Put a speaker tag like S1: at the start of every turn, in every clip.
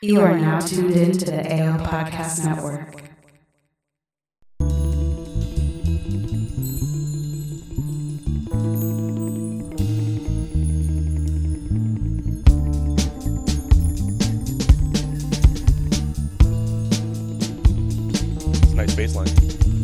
S1: You are now tuned in to the AL Podcast Network.
S2: It's a nice bass line.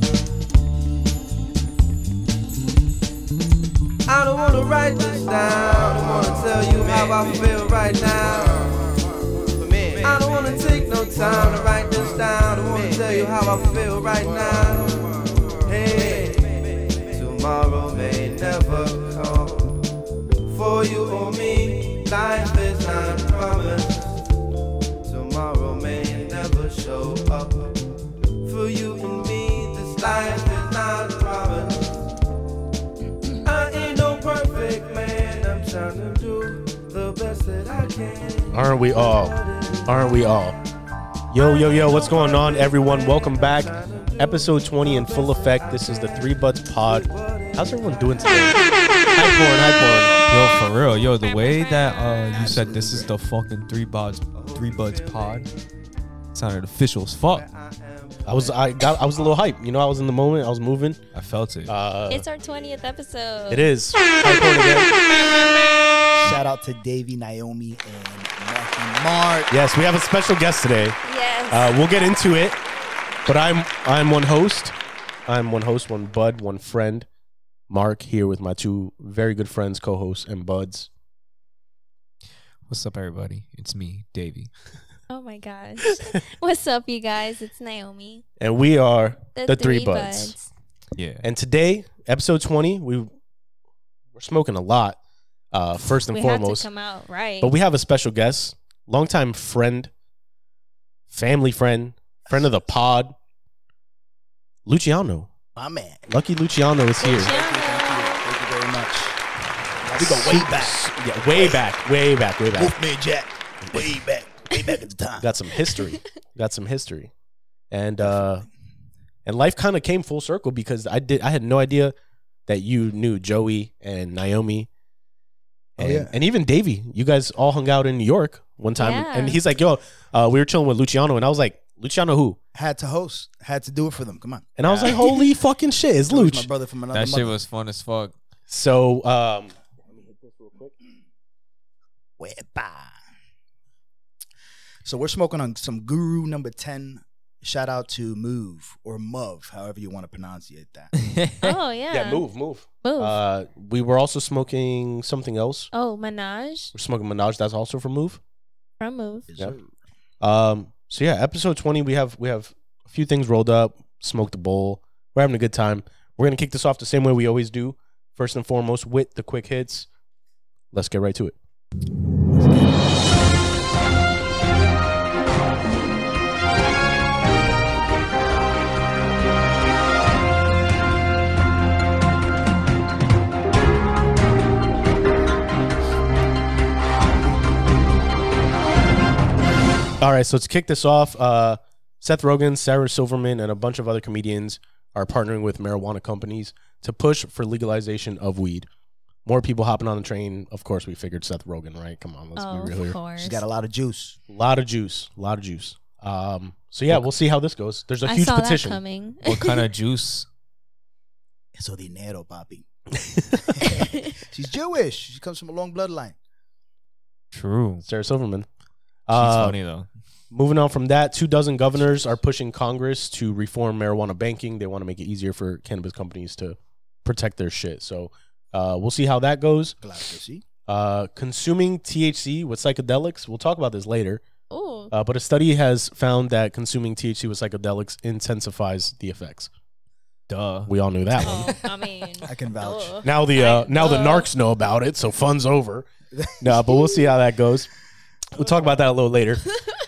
S3: I don't wanna write this down. I don't wanna tell you how I feel right now. I don't wanna take no time to write this down. I don't wanna tell you how I feel right now. Hey, tomorrow may never come. For you or me, life is not promised. Tomorrow may never show up. For you and me, this life is not promised. I ain't no perfect man. I'm trying to do the best that I can.
S2: Aren't we all? Aren't we all? Yo, what's going on, everyone? Welcome back. Episode 20 in full effect. This is the Three Buds Pod. How's everyone doing today? Hi,
S4: Yo, for real. Yo, the way that you said this is the fucking Three Buds Pod sounded official as fuck.
S2: I was a little hype. You know, I was in the moment. I was moving.
S4: I felt it.
S5: It's our 20th episode.
S2: It is. Hype horn again.
S6: Shout out to Davey, Naomi, and Mark.
S2: Yes, we have a special guest today.
S5: Yes.
S2: We'll get into it. But I'm one host. One bud, one friend. Mark here with my two very good friends, co-hosts, and buds.
S4: What's up, everybody? It's me, Davey.
S5: Oh my gosh. What's up, you guys? It's Naomi.
S2: And we are the Three
S5: Three
S2: Buds.
S4: Yeah.
S2: And today, episode 20, we're smoking a lot, first and
S5: We
S2: foremost.
S5: have to come out right.
S2: But we have a special guest, longtime friend, family friend of the pod, Luciano.
S6: My man.
S2: Lucky Luciano is here.
S6: Thank you very much. We go way back.
S2: Yeah, way back.
S6: Wolfman Jack. Way back at the time.
S2: Got some history. And life kind of came full circle because I had no idea that you knew Joey and Naomi. And, and even Davey. You guys all hung out in New York one time.
S5: Yeah.
S2: And he's like, yo, we were chilling with Luciano. And I was like, Luciano who?
S6: Had to host. Had to do it for them. Come on.
S2: And I was like, holy fucking shit, it's
S6: That was
S2: Luch.
S6: my brother from another
S4: That shit
S6: mother.
S4: was fun as fuck.
S2: So, let me hit this real quick.
S6: Wepa. So we're smoking on some Guru number 10. Shout out to Move or Muv, however you want to pronunciate that.
S5: Oh, yeah.
S2: Yeah, move.
S5: Move.
S2: We were also smoking something else.
S5: Oh, Menage
S2: We're smoking Menage. That's also from Move.
S5: from Move.
S6: Yes,
S2: Yep.
S6: sir.
S2: So yeah, episode 20. We have a few things rolled up. Smoked a bowl. We're having a good time. We're gonna kick this off the same way we always do. First and foremost, with the quick hits. Let's get right to it. All right, so to kick this off, Seth Rogen, Sarah Silverman, and a bunch of other comedians are partnering with marijuana companies to push for legalization of weed. More people hopping on the train. Of course, we figured Seth Rogen, right? Come on, let's be real
S5: Of
S2: here.
S5: course.
S6: She's got a lot of juice.
S2: A lot of juice. So yeah, we'll see how this goes. There's a
S5: I
S2: huge
S5: saw
S2: petition.
S5: that coming.
S4: What kind of juice?
S6: Eso dinero, papi. She's Jewish. She comes from a long bloodline.
S4: True.
S2: Sarah Silverman.
S4: She's funny, though.
S2: Moving on from that, 24 governors are pushing Congress to reform marijuana banking. They want to make it easier for cannabis companies to protect their shit. So we'll see how that goes.
S6: Claro que sí.
S2: Consuming THC with psychedelics. We'll talk about this later.
S5: Ooh.
S2: But a study has found that consuming THC with psychedelics intensifies the effects.
S4: Duh.
S2: We all knew that one.
S5: Oh, I mean.
S6: I can vouch.
S5: duh.
S2: Now the narcs know about it, so fun's over. No, but we'll see how that goes. We'll talk about that a little later.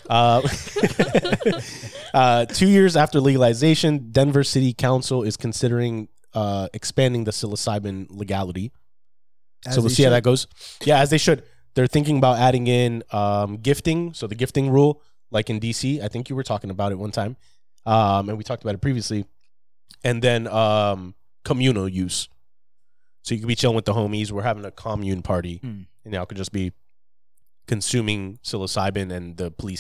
S2: 2 years after legalization, Denver City Council is considering expanding the psilocybin legality. So we'll see how that goes. Yeah, as they should. They're thinking about adding in gifting. So the gifting rule, like in DC, I think you were talking about it one time. And we talked about it previously. And then communal use. So you could be chilling with the homies. We're having a commune party. And y'all could just be consuming psilocybin and the police can't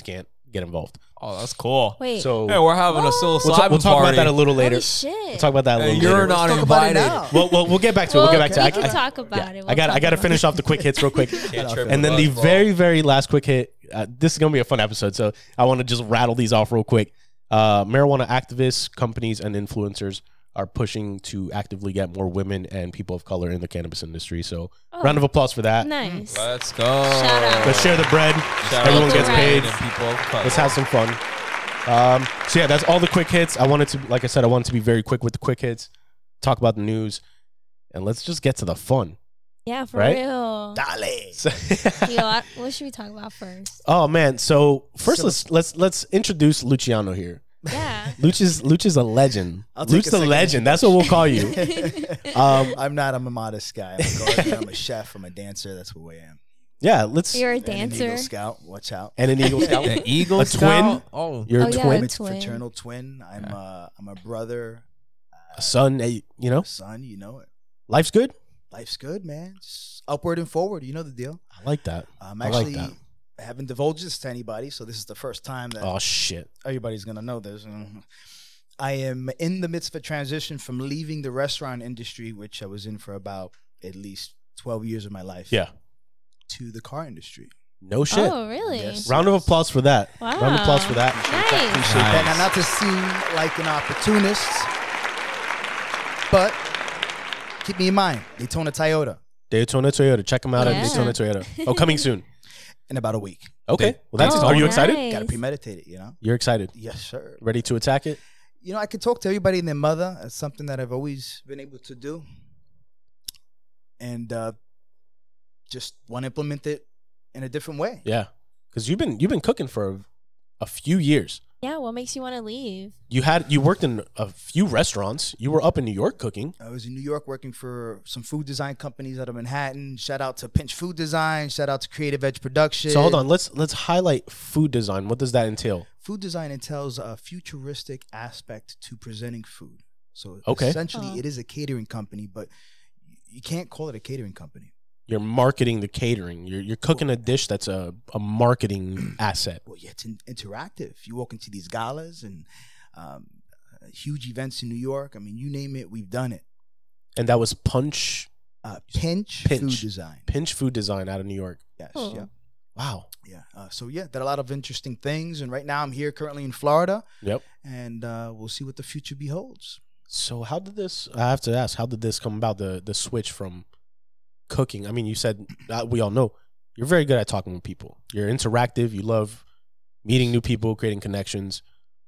S2: get involved.
S4: Oh, that's cool.
S5: Wait.
S2: So
S4: Hey, we're having a psilocybin
S2: we'll talk
S4: party.
S2: about that a little later.
S5: Holy shit.
S2: We'll talk about that a
S4: Hey,
S2: little
S4: you're
S2: later.
S4: not
S6: Talk about it
S4: invited.
S6: now.
S2: We'll get back to it. We'll get back to it.
S5: We can talk about it.
S2: I got to finish off the quick hits real quick. And then the very, very last quick hit. This is going to be a fun episode, so I want to just rattle these off real quick. Marijuana activists, companies, and influencers are pushing to actively get more women and people of color in the cannabis industry. So round of applause for that.
S5: Nice.
S4: Let's go.
S5: Shout out.
S2: Let's share the bread.
S4: Shout
S2: Everyone
S4: out
S2: gets
S4: to
S2: paid.
S4: and people of color.
S2: Let's have some fun. So yeah, that's all the quick hits. I wanted to, like I said, I wanted to be very quick with the quick hits, talk about the news, and let's just get to the fun.
S5: Yeah, for
S2: Right?
S5: real.
S6: Dale.
S2: So-
S5: Yo, what should we talk about first?
S2: oh man, so first let's introduce Luciano here.
S5: Yeah.
S2: Luch is a legend.
S6: I'll take
S2: Luch
S6: a
S2: the
S6: second
S2: legend. That's what we'll call you.
S6: I'm not. I'm a modest guy. I'm a gardener. I'm a chef. I'm a dancer. That's who I am.
S2: Yeah, let's.
S5: You're a
S6: And an
S5: dancer.
S6: Eagle Scout. Watch out.
S2: And an Eagle Scout.
S4: An Eagle
S2: A
S4: Scout?
S2: twin?
S4: Oh.
S2: You're
S5: Oh,
S2: a
S5: yeah.
S2: twin.
S6: It's
S5: twin.
S6: fraternal twin. I'm a brother.
S2: A son. You know,
S6: Son, you know it.
S2: life's good.
S6: Life's good, man. Just upward and forward. You know the deal.
S2: I like that.
S6: I'm
S2: I like
S6: actually
S2: that.
S6: I haven't divulged this to anybody, so this is the first time that
S2: Oh shit.
S6: everybody's gonna know this. I am in the midst of a transition from leaving the restaurant industry, which I was in for about at least 12 years of my life,
S2: Yeah.
S6: to the car industry.
S2: No shit.
S5: Oh, really?
S6: Yes.
S2: Round of applause for that.
S5: Wow.
S2: Round of applause for that.
S5: Nice.
S6: Appreciate that. Now, not to seem like an opportunist, but keep me in mind, Daytona Toyota
S2: Daytona Toyota. Check them out
S5: Yeah.
S2: at Daytona Toyota. Oh, coming soon.
S6: in about a week.
S2: Okay. Well, that's.
S5: Oh,
S2: Are you excited?
S5: nice.
S6: Got to premeditate it, you know?
S2: You're excited.
S6: Yes, sir.
S2: Ready to attack it?
S6: You know, I could talk to everybody and their mother. It's something that I've always been able to do. And just want to implement it in a different way.
S2: Yeah. Because you've been cooking for a few years.
S5: Yeah, what makes you want to leave?
S2: You worked in a few restaurants. You were up in New York cooking.
S6: I was in New York working for some food design companies out of Manhattan. Shout out to Pinch Food Design. Shout out to Creative Edge Production.
S2: So hold on, let's highlight food design. What does that entail?
S6: Food design entails a futuristic aspect to presenting food. So
S2: Okay.
S6: essentially, it is a catering company, but you can't call it a catering company.
S2: You're marketing the catering. You're cooking a dish that's a marketing asset.
S6: Well, yeah, it's interactive. You walk into these galas and huge events in New York. I mean, you name it, we've done it.
S2: And that was Pinch
S6: Pinch Food Design.
S2: Pinch Food Design out of New York.
S6: Yes,
S5: Cool.
S6: yeah.
S2: Wow.
S6: Yeah. So yeah, did a lot of interesting things, and right now I'm here currently in Florida,
S2: Yep.
S6: and we'll see what the future beholds.
S2: So how did this? I have to ask. How did this come about? The switch from cooking. I mean, you said we all know you're very good at talking with people. You're interactive. You love meeting new people, creating connections.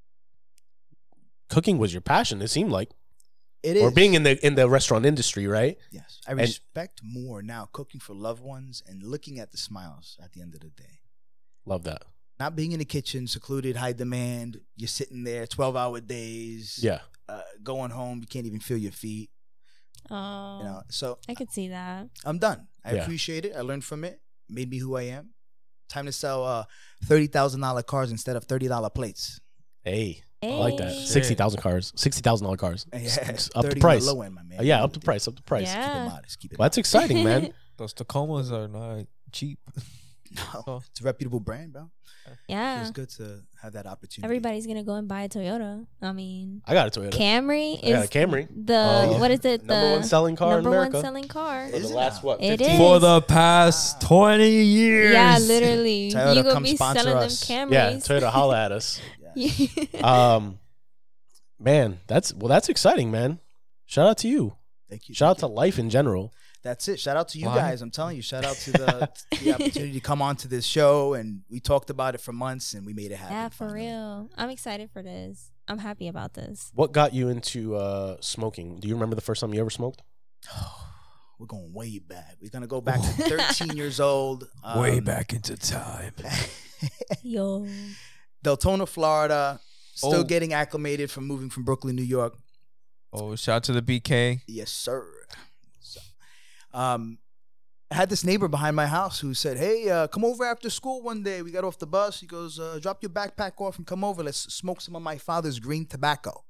S2: Cooking was your passion. It seemed like,
S6: It is.
S2: or being in the restaurant industry, right?
S6: Yes, I respect more now cooking for loved ones and looking at the smiles at the end of the day.
S2: Love that.
S6: Not being in the kitchen, secluded, high demand. You're sitting there, 12-hour days.
S2: Yeah.
S6: Going home, you can't even feel your feet.
S5: Oh,
S6: You know, so
S5: I could see that.
S6: I'm done. I
S2: Yeah.
S6: appreciate it. I learned from it. Made me who I am. Time to sell $30,000 cars instead of $30 plates.
S2: Hey, I like that.
S5: Hey.
S2: $60,000 cars.
S6: Yeah,
S2: Up the
S6: 30
S2: price.
S6: Low end, my man.
S2: Yeah, up the price. Up the price.
S5: Yeah.
S6: Keep it modest. Keep it
S2: Well, that's exciting, man.
S4: Those Tacomas are not cheap.
S6: No, it's a reputable brand, bro.
S5: Yeah.
S6: It's good to have that opportunity.
S5: Everybody's going to go and buy a Toyota. I mean,
S2: I got a Toyota.
S5: Camry
S2: I got
S5: is
S2: a Camry.
S5: the, what is it?
S2: Number one selling car in
S5: number
S2: America.
S5: one selling car.
S2: For the
S6: Is it
S2: last
S6: now?
S2: what?
S5: It
S2: 15?
S5: is.
S4: For the past 20 years.
S5: Yeah, literally.
S6: Toyota,
S5: You gonna
S6: come
S5: be
S6: sponsor
S5: selling them
S6: us.
S5: Camrys.
S2: Yeah, Toyota, holla at us.
S6: Yeah.
S2: Man, that's exciting, man. Shout out to you.
S6: Thank you.
S2: Shout out
S6: thank
S2: to
S6: you.
S2: life in general.
S6: That's it. Shout out to you
S4: Why?
S6: guys. I'm telling you. Shout out to the opportunity to come on to this show, and we talked about it for months, and we made it happen.
S5: Yeah, for
S6: finally.
S5: real. I'm excited for this. I'm happy about this.
S2: What got you into smoking? Do you remember the first time you ever smoked?
S6: We're going way back. We're gonna go back to 13 years old.
S4: Way back into time.
S5: Yo.
S6: Deltona, Florida. Still
S4: Oh.
S6: getting acclimated from moving from Brooklyn, New York.
S4: Oh, shout out to the BK.
S6: Yes, sir. So, I had this neighbor behind my house who said, "Hey, come over after school one day." We got off the bus. He goes, "Drop your backpack off and come over. Let's smoke some of my father's green tobacco."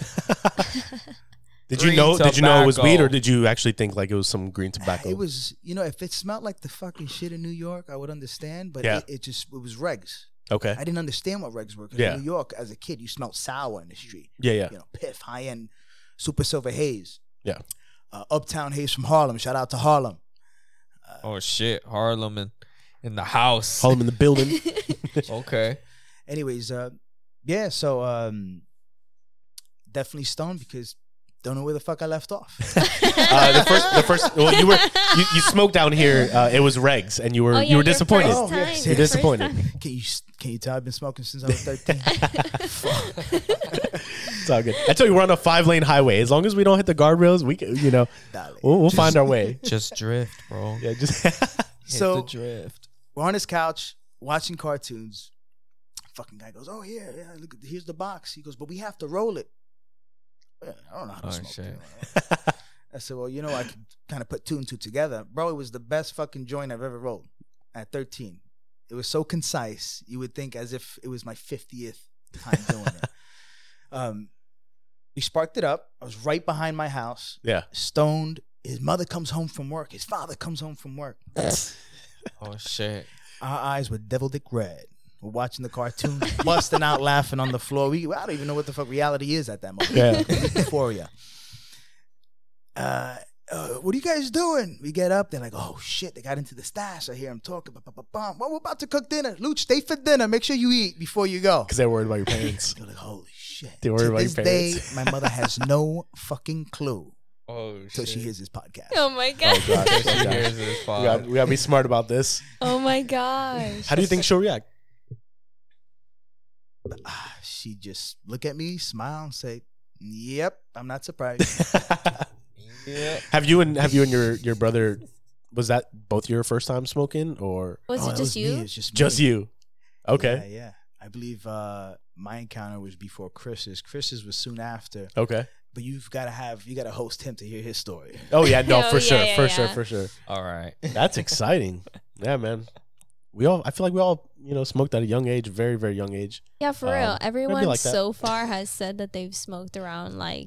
S2: Did you
S4: Green
S2: know? Did you know it was weed,
S4: tobacco.
S2: or did you actually think like it was some green tobacco?
S6: It was, if it smelled like the fucking shit in New York, I would understand. But
S2: Yeah.
S6: it was regs.
S2: Okay.
S6: I didn't understand what regs were. 'Cause
S2: Yeah.
S6: in New York, as a kid, you smelled sour in the street.
S2: Yeah.
S6: You know, Piff, high end, super silver haze.
S2: Yeah.
S6: Uptown haze from Harlem. Shout out to Harlem.
S4: Oh shit, Harlem in the house.
S2: Harlem in the building.
S4: Okay.
S6: Anyways, yeah. So definitely stoned because don't know where the fuck I left off.
S2: The first. Well, you smoked down here. It was regs, and you were
S5: Oh, yeah,
S2: you were
S5: your
S2: disappointed.
S5: first
S6: Oh,
S5: time,
S6: yes,
S5: your
S2: you're
S5: first
S2: disappointed.
S5: time.
S6: Can you tell I've been smoking since I was 13?
S2: It's all good. I tell you, we're on a 5-lane highway. As long as we don't hit the guardrails, we can,
S6: Dale.
S2: we'll find our way.
S4: Just drift, bro.
S2: Yeah, just
S4: Hit
S6: So-
S4: the drift.
S6: We're on his couch watching cartoons. Fucking guy goes, "Oh yeah, look, here's the box." He goes, "But we have to roll it." Yeah, I don't know how to
S4: Oh,
S6: smoke.
S4: shit.
S6: I said, "Well, I can kind of put 2 and 2 together, bro." It was the best fucking joint I've ever rolled. At 13, it was so concise. You would think as if it was my 50th time doing it. We sparked it up. I was right behind my house,
S2: yeah.
S6: stoned. His mother comes home from work. His father comes home from work.
S4: Oh shit.
S6: Our eyes were devil dick red. We're watching the cartoon, busting out laughing on the floor. I don't even know what the fuck reality is at that moment.
S2: Yeah.
S6: Euphoria. What are you guys doing? We get up. They're like, "Oh shit, they got into the stash." I hear them talking. Well, we're about to cook dinner. Luch, stay for dinner. Make sure you eat before you go.
S2: Because they're worried about your parents.
S6: They're like, "Holy shit."
S2: They worry
S6: To
S2: about your
S6: this day,
S2: parents.
S6: my mother has no fucking clue
S4: Oh
S6: until
S4: shit.
S6: she hears this podcast.
S5: Oh my god.
S2: Oh, gosh.
S4: She hears this
S2: We
S4: pod.
S2: gotta be smart about this.
S5: Oh my gosh.
S2: How do you think she'll react?
S6: She just look at me, smile, and say, "Yep, I'm not surprised."
S4: Yeah.
S2: Have you and your brother? Was that both your first time smoking, or
S5: Was
S6: Oh,
S5: it just
S6: me.
S5: you?
S6: It's just
S2: just
S6: me.
S2: you? Okay.
S6: Yeah. I believe my encounter was before Chris's. Chris's was soon after.
S2: Okay.
S6: But you got to host him to hear his story.
S2: Oh yeah, no,
S5: Oh,
S2: for
S5: yeah,
S2: sure,
S5: yeah,
S2: for
S5: yeah.
S2: sure, for sure.
S4: All right.
S2: That's exciting. Yeah, man. I feel like we all, smoked at a young age, very, very young age.
S5: Yeah, for real.
S2: maybe
S5: Everyone
S2: like that.
S5: so far has said that they've smoked around like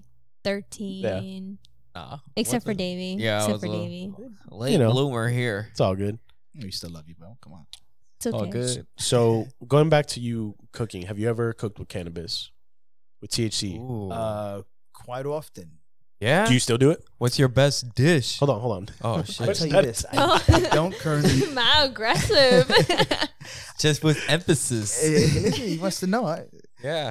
S5: 13.
S4: Nah.
S5: Except
S4: What
S5: for
S4: the-
S5: Davey.
S4: Yeah, I
S5: Except
S4: was
S5: for
S4: a
S5: Davey.
S4: late
S2: know.
S4: bloomer here.
S2: It's all good.
S6: We still love you, bro. Come on.
S5: It's okay.
S4: All good.
S2: So going back to you cooking, have you ever cooked with cannabis, with THC?
S4: Ooh.
S6: Quite often.
S4: Yeah.
S2: Do you still do it?
S4: What's your best dish?
S2: Hold on.
S4: Oh
S6: I'll
S4: shit.
S6: tell you
S2: that-
S6: this. I don't currently.
S5: How aggressive.
S4: Just with emphasis.
S6: Listen, he wants to know.
S4: Yeah.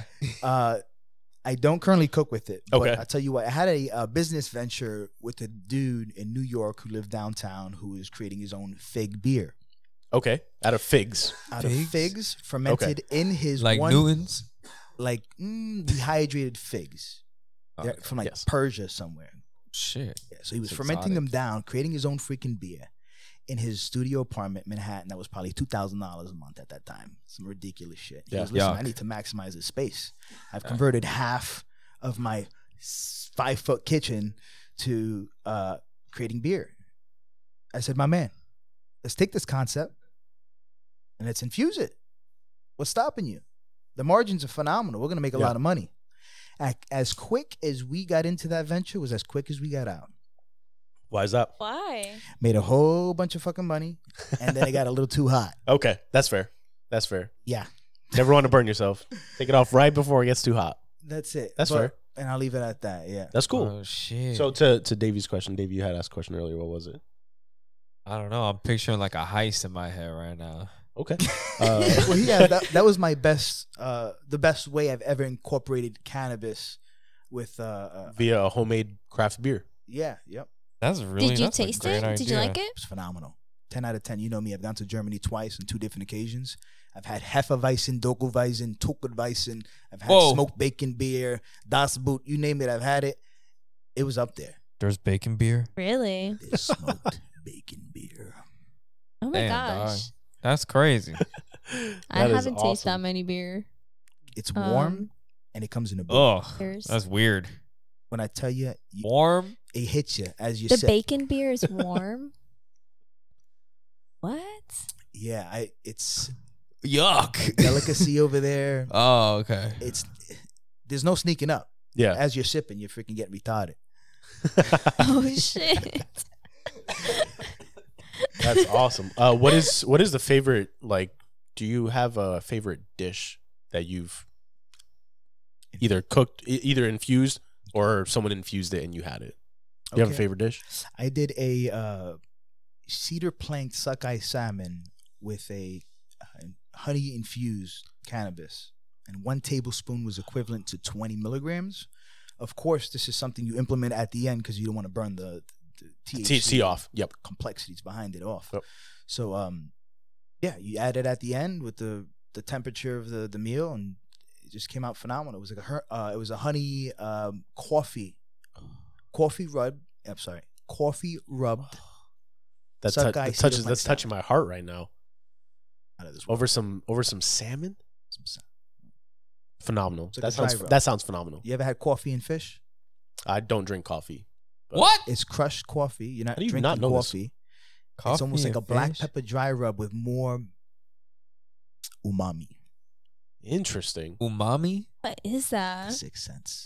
S6: I don't currently cook with it. But
S2: Okay.
S6: I tell you what, I had a business venture with a dude in New York who lived downtown who is creating his own fig beer.
S2: Okay. Out of figs.
S6: Out of
S4: Figs?
S6: figs fermented in his
S4: Like
S6: one,
S4: Newton's.
S6: like dehydrated figs. They're from like
S2: yes.
S6: Persia somewhere.
S4: Shit.
S6: Yeah, so he was
S4: It's
S6: fermenting them
S4: exotic.
S6: down, creating his own freaking beer in his studio apartment, Manhattan. That was probably $2,000 a month at that time. Some ridiculous shit. He
S2: Yeah.
S6: goes, "Listen,
S4: Yuck.
S6: I need to maximize this space. I've converted half of my 5-foot kitchen to creating beer." I said, "My man, let's take this concept and let's infuse it. What's stopping you? The margins are phenomenal. We're going to make a
S2: Yeah.
S6: lot of money." As quick as we got into that venture was as quick as we got out.
S2: Why is that?
S5: Why?
S6: Made a whole bunch of fucking money, and then it got a little too hot.
S2: Okay. That's fair.
S6: Yeah,
S2: Never want to burn yourself. Take it off right before it gets too hot.
S6: that's it.
S2: That's fair.
S6: And I'll leave it at that. Yeah.
S2: That's cool.
S4: Oh shit.
S2: So to Davey's question, Davey, you had asked a question earlier. What was it?
S4: I don't know. I'm picturing like a heist in my head right now.
S2: Okay.
S6: Well, yeah, that was my best, the best way I've ever incorporated cannabis with,
S2: Via a homemade craft beer.
S6: yeah, yep.
S4: That's really.
S5: Did you
S4: that's a
S5: taste
S4: great
S5: it? Did you
S4: idea.
S5: like it?
S6: It's phenomenal. 10 out of 10. You know me. I've gone to Germany twice on 2 different occasions. I've had Hefeweizen, Dunkelweizen, Tuckerweizen. I've had
S4: Whoa.
S6: smoked bacon beer, Das Boot. You name it, I've had it. It was up there.
S4: There's bacon beer.
S5: Really?
S6: There's smoked bacon beer.
S5: Oh my
S4: Damn,
S5: gosh.
S4: dog. That's crazy.
S5: I
S2: That is
S5: haven't tasted that
S2: awesome.
S5: many beer.
S6: It's warm
S5: Um,
S6: and it comes in a boot.
S4: Ugh.
S5: Beers.
S4: That's weird.
S6: When I tell you,
S4: Warm.
S6: it hits you as you
S5: The
S6: sip.
S5: bacon beer is warm. What?
S6: Yeah, it's
S4: Yuck.
S6: delicacy over there.
S4: Oh, okay.
S6: There's no sneaking up.
S2: Yeah.
S6: As you're sipping, you're freaking getting retarded.
S5: Oh shit.
S2: That's awesome. What is the favorite like do you have a favorite dish that you've either cooked, either infused, or someone infused it and you had it? Do you have a favorite dish?
S6: I did a cedar planked sockeye salmon with a honey infused cannabis, and 1 tablespoon was equivalent to 20 milligrams. Of course, this is something you implement at the end because you don't want to burn the
S2: THC off. Yep.
S6: Complexities behind it off.
S2: Yep.
S6: So, yeah, you add it at the end with the temperature of the meal, and it just came out phenomenal. It was like it was a honey coffee rubbed. I'm sorry, coffee rubbed.
S2: That's touching my heart right now.
S6: Out of this
S2: Over some salmon. Phenomenal.
S6: Like
S2: That sounds phenomenal.
S6: You ever had coffee and fish?
S2: I don't drink coffee.
S4: What?
S6: It's crushed coffee. You're not
S2: How do you
S6: drinking
S2: not know this?
S6: coffee. It's almost like a black pepper dry rub with more umami.
S2: Interesting.
S4: Umami?
S5: What is that?
S6: 6 cents.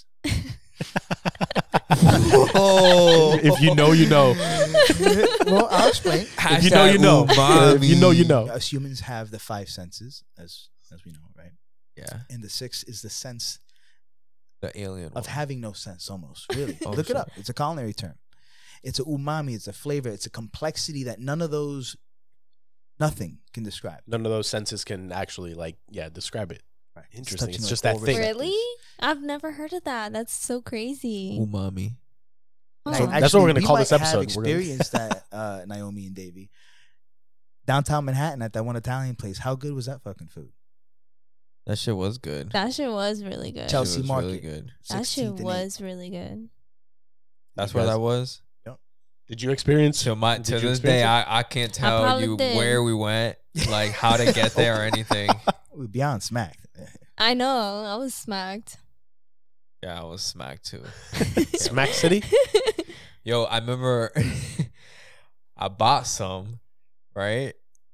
S4: Oh.
S2: If you know, you know.
S6: Well, I'll explain.
S2: If you know, you know. If you know, you know.
S6: Us humans have the 5 senses, as we know, right?
S4: Yeah.
S6: And the 6 is the sense
S4: The alien
S6: of
S4: one.
S6: having no sense, almost. Really.
S4: Oh,
S6: Look it
S4: shit.
S6: up. It's a culinary term. It's a umami. It's a flavor. It's a complexity that nothing can describe.
S2: None of those senses can actually describe it.
S6: Right.
S2: Interesting. It's
S6: touching
S2: just
S6: like
S2: that
S6: all
S2: thing.
S6: receptors.
S5: Really? I've never heard of that. That's so crazy.
S4: Umami.
S5: Huh.
S2: So that's what we're gonna
S6: we
S2: call
S6: might
S2: this episode.
S6: Have
S2: We're gonna-
S6: experienced that, Naomi and Davey. Downtown Manhattan at that one Italian place. How good was that fucking food?
S4: That shit was good.
S5: That shit was really good.
S6: Chelsea
S4: Shit was
S6: Market.
S4: really good.
S5: That
S6: 16th
S5: shit
S6: and
S5: was really good.
S4: That's
S2: You
S4: where
S2: guys-
S4: that was.
S2: Did you experience?
S4: To
S2: Did
S4: this
S2: you
S4: day,
S2: experience
S4: I can't tell
S5: probably
S4: you
S5: did.
S4: where we went, like how to get there or anything.
S6: We're beyond smacked.
S5: I know. I was smacked.
S4: Yeah, I was smacked too.
S2: it? Smack City?
S4: Yo, I remember I bought some, right?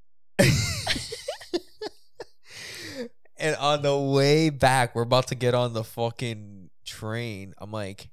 S4: And on the way back, we're about to get on the fucking train. I'm like,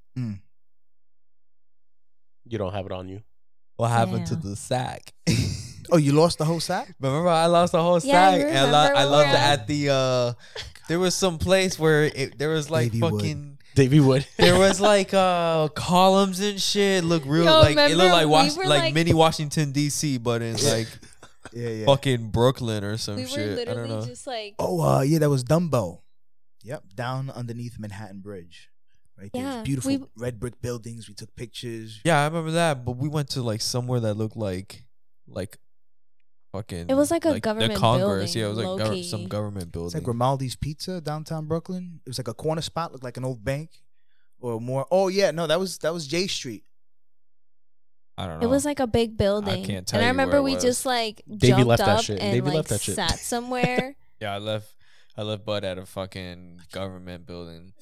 S2: You don't have it on you.
S4: what happened to
S5: Damn.
S4: the sack?
S6: Oh, you lost the whole sack?
S4: Remember, I lost the whole
S5: Yeah,
S4: sack.
S5: you
S4: And
S5: remember
S4: I
S5: when we
S4: loved
S5: were
S4: it at the there was some place where there was like
S6: Davey Wood.
S4: fucking
S2: Davey Wood.
S4: there was like columns and shit. Look real
S5: Yo,
S4: like it
S5: remember
S4: looked like
S5: we were,
S4: like
S5: like-
S4: mini Washington DC, but in like
S6: Yeah.
S4: fucking Brooklyn or some
S5: We were
S4: shit. I don't know.
S5: literally just like,
S6: Oh, yeah, that was Dumbo. Yep, down underneath Manhattan Bridge. Right there.
S5: Yeah,
S6: Beautiful
S5: we-
S6: red brick buildings. We took pictures.
S4: Yeah, I remember that, but we went to like somewhere that looked like fucking.
S5: It was like a
S4: the
S5: government
S4: Congress.
S5: building,
S4: Yeah, it was like
S5: low-key.
S4: some government
S6: It's
S4: building.
S6: like Grimaldi's Pizza, downtown Brooklyn. It was like a corner spot, looked like an old bank or more. Oh, yeah, no, that was J Street.
S4: I don't know.
S5: it was like a big building.
S4: can't tell
S5: and I
S4: you
S5: remember
S4: where it
S5: we
S4: was.
S5: just like
S2: Davey
S5: jumped
S2: left that
S5: up
S2: shit.
S5: and
S2: Davey
S5: like
S2: left that shit.
S5: sat somewhere.
S4: Yeah, I left Bud at a fucking government building.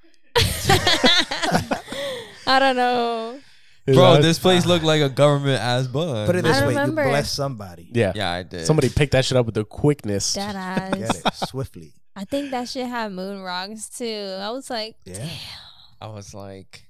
S5: I don't know.
S4: Bro, this place looked like a government ass Bud.
S6: Put it
S5: I
S6: this way, you
S5: remember.
S6: bless somebody.
S2: Yeah.
S4: Yeah, I did.
S2: Somebody picked that shit up with the quickness.
S5: That
S6: Get
S5: ass.
S6: it swiftly.
S5: I think that shit had moon rocks too. I was like,
S6: Yeah.
S4: I was like,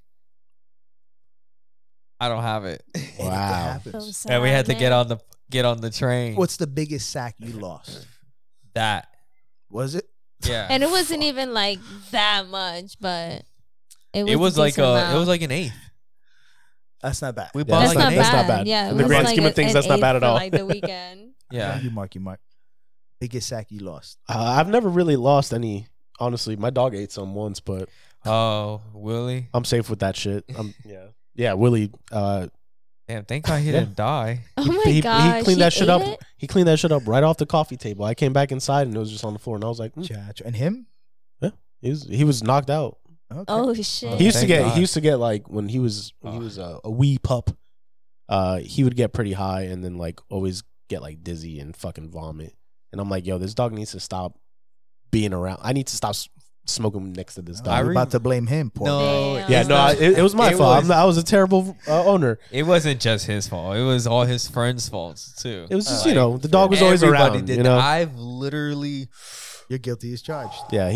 S4: I don't have it.
S6: And
S2: Wow.
S6: it
S5: so
S6: happens.
S5: sad,
S4: And we had to
S5: man.
S4: get on the train.
S6: What's the biggest sack you lost?
S4: that?
S6: Was it?
S4: Yeah.
S5: And it wasn't even like that much, but
S4: it was
S5: a
S4: like
S5: decent amount.
S4: it was like an eighth.
S6: That's not bad.
S4: We
S2: Yeah,
S4: bought
S5: That's
S4: like
S5: not
S4: an
S2: that's
S4: eighth.
S2: not
S5: bad.
S2: bad.
S5: Yeah, it
S2: In the
S5: was
S2: grand
S5: like
S2: scheme of things,
S5: an
S2: that's not
S5: eighth
S2: bad at
S5: for,
S2: all.
S5: Like the weekend.
S4: Yeah.
S6: You mark. Biggest sack you lost.
S2: I've never really lost any. Honestly, my dog ate some once, but
S4: Oh, Willie.
S2: I'm safe with that shit. Yeah, Willie.
S4: Damn, thank God he
S2: Yeah.
S4: didn't die.
S5: Oh my
S2: he
S5: gosh,
S2: cleaned that shit
S5: ate
S2: up.
S5: it?
S2: He cleaned that shit up right off the coffee table. I came back inside and it was just on the floor, and I was like,
S6: And him?
S2: he was knocked out.
S6: Okay.
S5: Oh shit!
S2: He used to
S4: Thank
S2: get
S4: God.
S2: he used to get like when he was a wee pup. He would get pretty high and then like always get like dizzy and fucking vomit. And I'm like, yo, this dog needs to stop being around. I need to stop smoking next to this
S6: I
S2: dog.
S6: was about to blame him. Poor
S4: No,
S5: Damn.
S2: Yeah,
S4: it's
S2: no,
S4: not-
S2: it was my
S4: it
S2: fault.
S4: was-
S2: I was a terrible owner.
S4: It wasn't just his fault. It was all his friends' faults too.
S2: It was just, the dog was always
S4: Everybody
S2: around.
S4: did
S2: You
S4: that.
S2: know,
S4: I've literally.
S6: You're guilty as charged.
S2: yeah,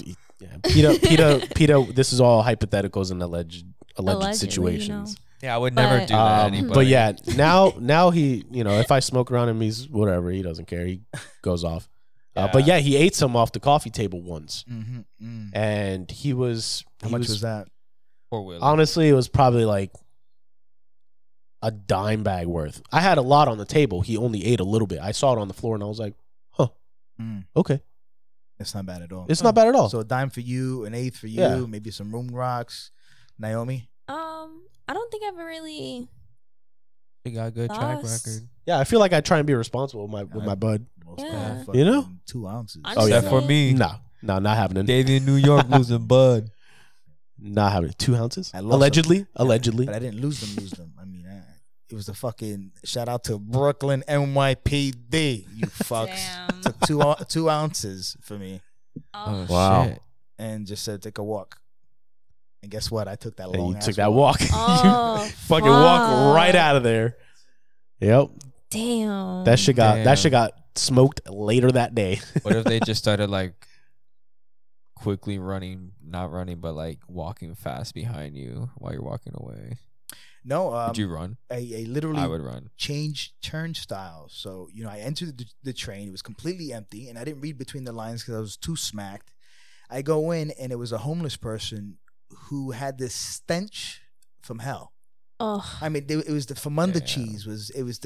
S2: PETA. This is all hypotheticals and alleged
S5: Allegedly,
S2: situations.
S4: Yeah, I would never
S5: But-
S4: do that. to anybody.
S2: But yeah, now he, if I smoke around him, he's whatever. He doesn't care. He goes off. But yeah, he ate some off the coffee table once,
S6: Mm-hmm.
S2: and he was.
S6: How much was that?
S4: Poor Willie.
S2: Honestly, it was probably like a dime bag worth. I had a lot on the table. He only ate a little bit. I saw it on the floor, and I was like, "Huh, okay,
S6: It's not bad at all.
S2: it's not bad at all."
S6: So a dime for you, an eighth for you,
S2: Yeah.
S6: maybe some room rocks. Naomi?
S5: I don't think I've really.
S4: He got a good track
S5: Lost.
S4: record.
S2: Yeah, I feel like I try and be responsible with my bud.
S6: Most
S5: Yeah.
S6: fucking
S2: You know?
S6: 2 ounces.
S5: I'm
S2: Oh, yeah,
S4: Except for me.
S2: No, not happening.
S4: Davey in New York losing Bud.
S2: Not having 2 ounces.
S6: I lost
S2: Allegedly.
S6: But I didn't lose them. I mean, it was the fucking shout out to Brooklyn NYPD. You fucks
S5: Damn.
S6: took 2 ounces for me
S5: Oh,
S2: Wow.
S4: Shit.
S6: and just said take a walk. And guess what? I took that
S2: And
S6: long.
S2: you
S6: ass
S2: took that walk.
S5: Oh,
S2: You fucking walk right out of there. Yep.
S5: Damn.
S2: That shit got
S4: Damn.
S2: smoked later that day.
S4: What if they just started like quickly running, not running, but like walking fast behind you while you're walking away?
S6: No,
S4: Would you run?
S6: I literally
S4: I would run.
S6: changed turnstiles. So, I entered the train. It was completely empty, and I didn't read between the lines because I was too smacked. I go in, and it was a homeless person who had this stench from hell.
S5: Oh.
S6: I mean, it was the from under
S4: Damn.
S6: cheese. It was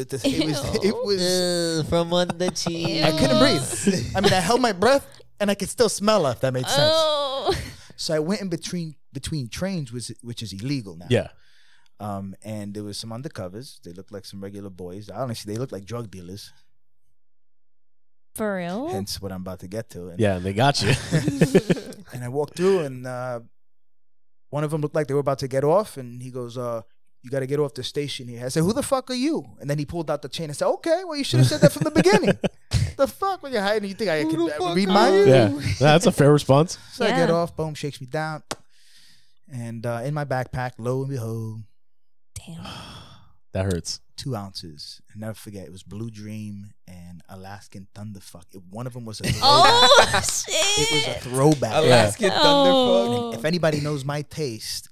S4: from under cheese.
S6: I couldn't breathe. I mean, I held my breath, and I could still smell it. If that made sense.
S5: Oh.
S6: So I went in between trains, which is illegal now.
S2: Yeah.
S6: And there was some undercovers. They looked like some regular boys. Honestly, they looked like drug dealers.
S5: For real?
S6: Hence what I'm about to get to. And,
S2: Yeah, and they got you.
S6: and I walked through, and one of them looked like they were about to get off, and he goes, "You got to get off the station here." I said, "Who the fuck are you?" And then he pulled out the chain. I said, "Okay, well, you should have said that from the beginning." The fuck? When you're hiding, you think I can read mine?
S2: Yeah. That's a fair response.
S6: So I get
S5: Yeah.
S6: off, boom, shakes me down. And in my backpack, lo and behold,
S5: Damn.
S2: That hurts.
S6: 2 ounces. I'll never forget. It was Blue Dream and Alaskan Thunderfuck. One of them was a throwback.
S5: Oh, shit.
S6: It was a throwback.
S4: Alaskan
S5: Oh.
S6: If anybody knows my taste,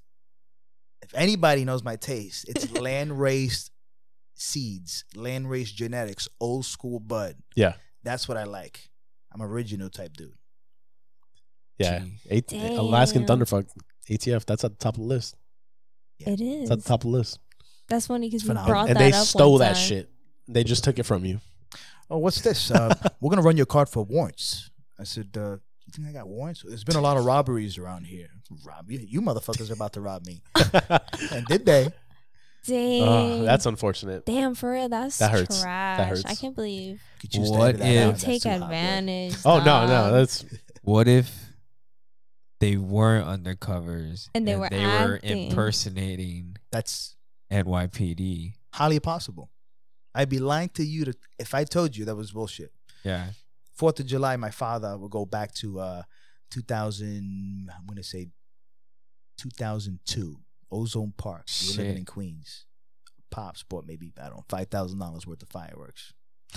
S6: it's land raised seeds, land raised genetics, old school bud.
S2: Yeah.
S6: That's what I like. I'm original type dude.
S2: Yeah.
S5: Damn.
S2: Alaskan Thunderfuck. ATF. That's at the top of the list.
S5: It is.
S2: It's at the top of the list.
S5: That's funny because we
S6: Phenomenal.
S5: brought
S2: And
S5: that
S2: they
S5: up
S2: stole
S5: one
S2: that
S5: time.
S2: shit. They just took it from you.
S6: Oh, what's this? We're gonna run your card for warrants. I said, you think I got warrants? There's been a lot of robberies around here. Rob you motherfuckers are about to rob me. And did they?
S5: Dang.
S2: That's unfortunate.
S5: Damn, for real. That's
S2: That hurts.
S5: trash.
S2: That hurts.
S5: I can't believe
S6: Could choose to
S4: What
S6: edit that
S4: if-
S6: out.
S5: they
S6: That's
S5: take
S6: too hot, boy.
S5: advantage.
S2: Oh, no,
S5: dog.
S2: that's
S4: What if they weren't undercovers
S5: And they were acting.
S4: impersonating
S6: That's
S4: NYPD?
S6: highly possible. I'd be lying to you if I told you that was bullshit.
S4: Yeah.
S6: 4th of July, my father will go back to 2000. I'm gonna say 2002, Ozone Park. We were living
S4: Shit.
S6: in Queens. Pops bought maybe $5,000 worth of fireworks,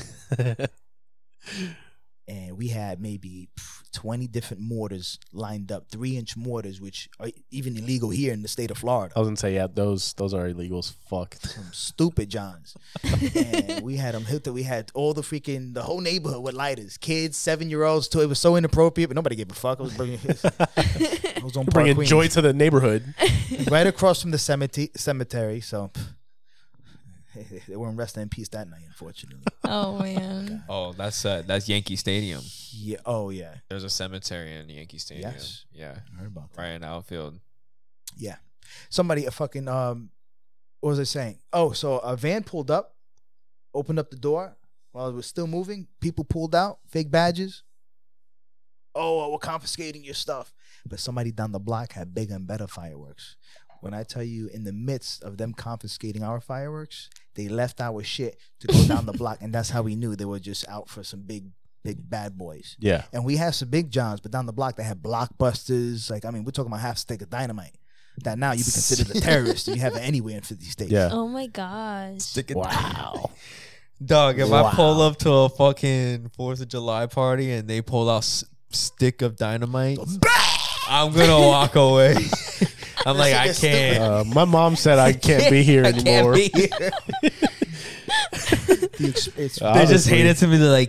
S6: and we had maybe 20 different mortars lined up, 3-inch mortars, which are even illegal here in the state of Florida.
S2: I was gonna say, yeah, those are illegal as fuck.
S6: Some stupid Johns. And we had them hooked up. We had all the whole neighborhood with lighters. Kids, 7-year-olds, too. It was so inappropriate, but nobody gave a fuck. I was bringing I was on Park
S2: Bringing
S6: Queens.
S2: joy to the neighborhood.
S6: Right across from the cemetery. So they weren't resting in peace that night, unfortunately.
S5: Oh, man.
S4: Oh, that's Yankee Stadium.
S6: Yeah. Oh, yeah.
S4: There's a cemetery in Yankee Stadium.
S6: Yes.
S4: Yeah.
S6: I heard about that.
S4: Right in outfield.
S6: Yeah. Somebody, what was I saying? Oh, so a van pulled up, opened up the door while it was still moving. People pulled out, fake badges. Oh, we're confiscating your stuff. But somebody down the block had bigger and better fireworks. When I tell you, in the midst of them confiscating our fireworks, they left our shit to go down the block. And that's how we knew they were just out for some big bad boys.
S2: Yeah.
S6: And we had some big Johns, but down the block they had blockbusters. Like, I mean, we're talking about half a stick of dynamite. That now you be considered a terrorist and you have it anywhere in 50 states.
S2: Yeah.
S5: Oh, my gosh.
S2: Wow.
S4: Dog, if
S2: Wow.
S4: I pull up to a fucking 4th of July party and they pull out stick of dynamite, I'm gonna walk away. I'm like, I can't.
S2: My mom said I can't be here
S4: I can't
S2: anymore.
S4: be here.
S6: It's
S2: Uh,
S4: They just
S2: Honestly.
S4: hate it to me. They're like,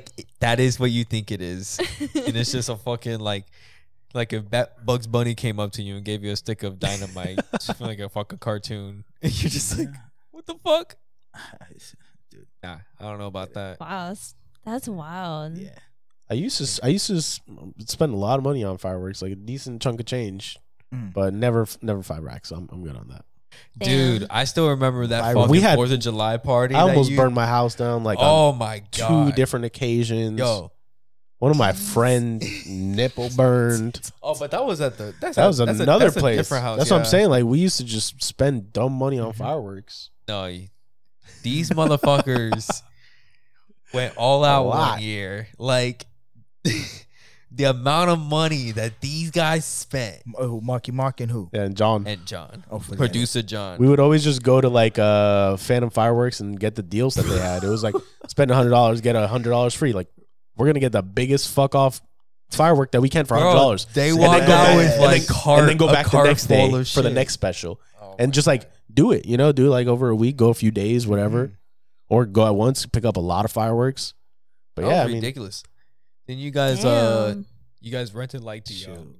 S4: that is what you think it is, and it's just a fucking like if Bugs Bunny came up to you and gave you a stick of dynamite, like a fucking cartoon, and you're just like, what the fuck?
S6: Dude,
S4: Nah, I don't know about that.
S5: Wow, that's wild.
S6: yeah.
S2: I used to spend a lot of money on fireworks, like a decent chunk of change, but never 5 racks. So I'm good on that.
S4: Dude,
S5: Damn.
S4: I still remember that
S6: We
S4: fucking
S2: had-
S4: 4th of July party.
S2: I almost burned my house down like
S4: Oh
S2: on
S4: my god,
S2: 2 different occasions.
S4: Yo.
S2: One of my friend nipple burned.
S4: Oh, but that was at the.
S2: That was another
S4: that's
S2: place.
S4: A different house.
S2: That's what I'm
S4: yeah.
S2: saying. Like we used to just spend dumb money on fireworks.
S4: No, these motherfuckers went all out
S2: lot.
S4: 1 year. Like the amount of money that these guys spent.
S6: Oh, Marky Mark and who?
S2: And John,
S4: And John,
S6: Oh, forget
S4: producer John.
S2: we would always just go to like Phantom Fireworks and get the deals that they had. It was like spend $100, get $100 free. Like we're gonna get the biggest fuck off firework that we can for $100.
S4: They
S2: And
S4: walk
S2: then go
S4: out
S2: back-
S4: with
S2: and
S4: like
S2: then-
S4: cart,
S2: and then go
S4: a
S2: back the
S4: cart
S2: next day
S4: full of
S2: for the
S4: shit.
S2: next special,
S4: Oh
S2: and
S4: my
S2: just like do it. You know, do like over a week, go a few days, whatever,
S4: Mm-hmm.
S2: or go at once, pick up a lot of fireworks. But
S4: God.
S2: yeah,
S4: Oh,
S2: I mean,
S4: ridiculous. Then you guys,
S5: Damn.
S4: you guys rented like the.
S6: Shoot.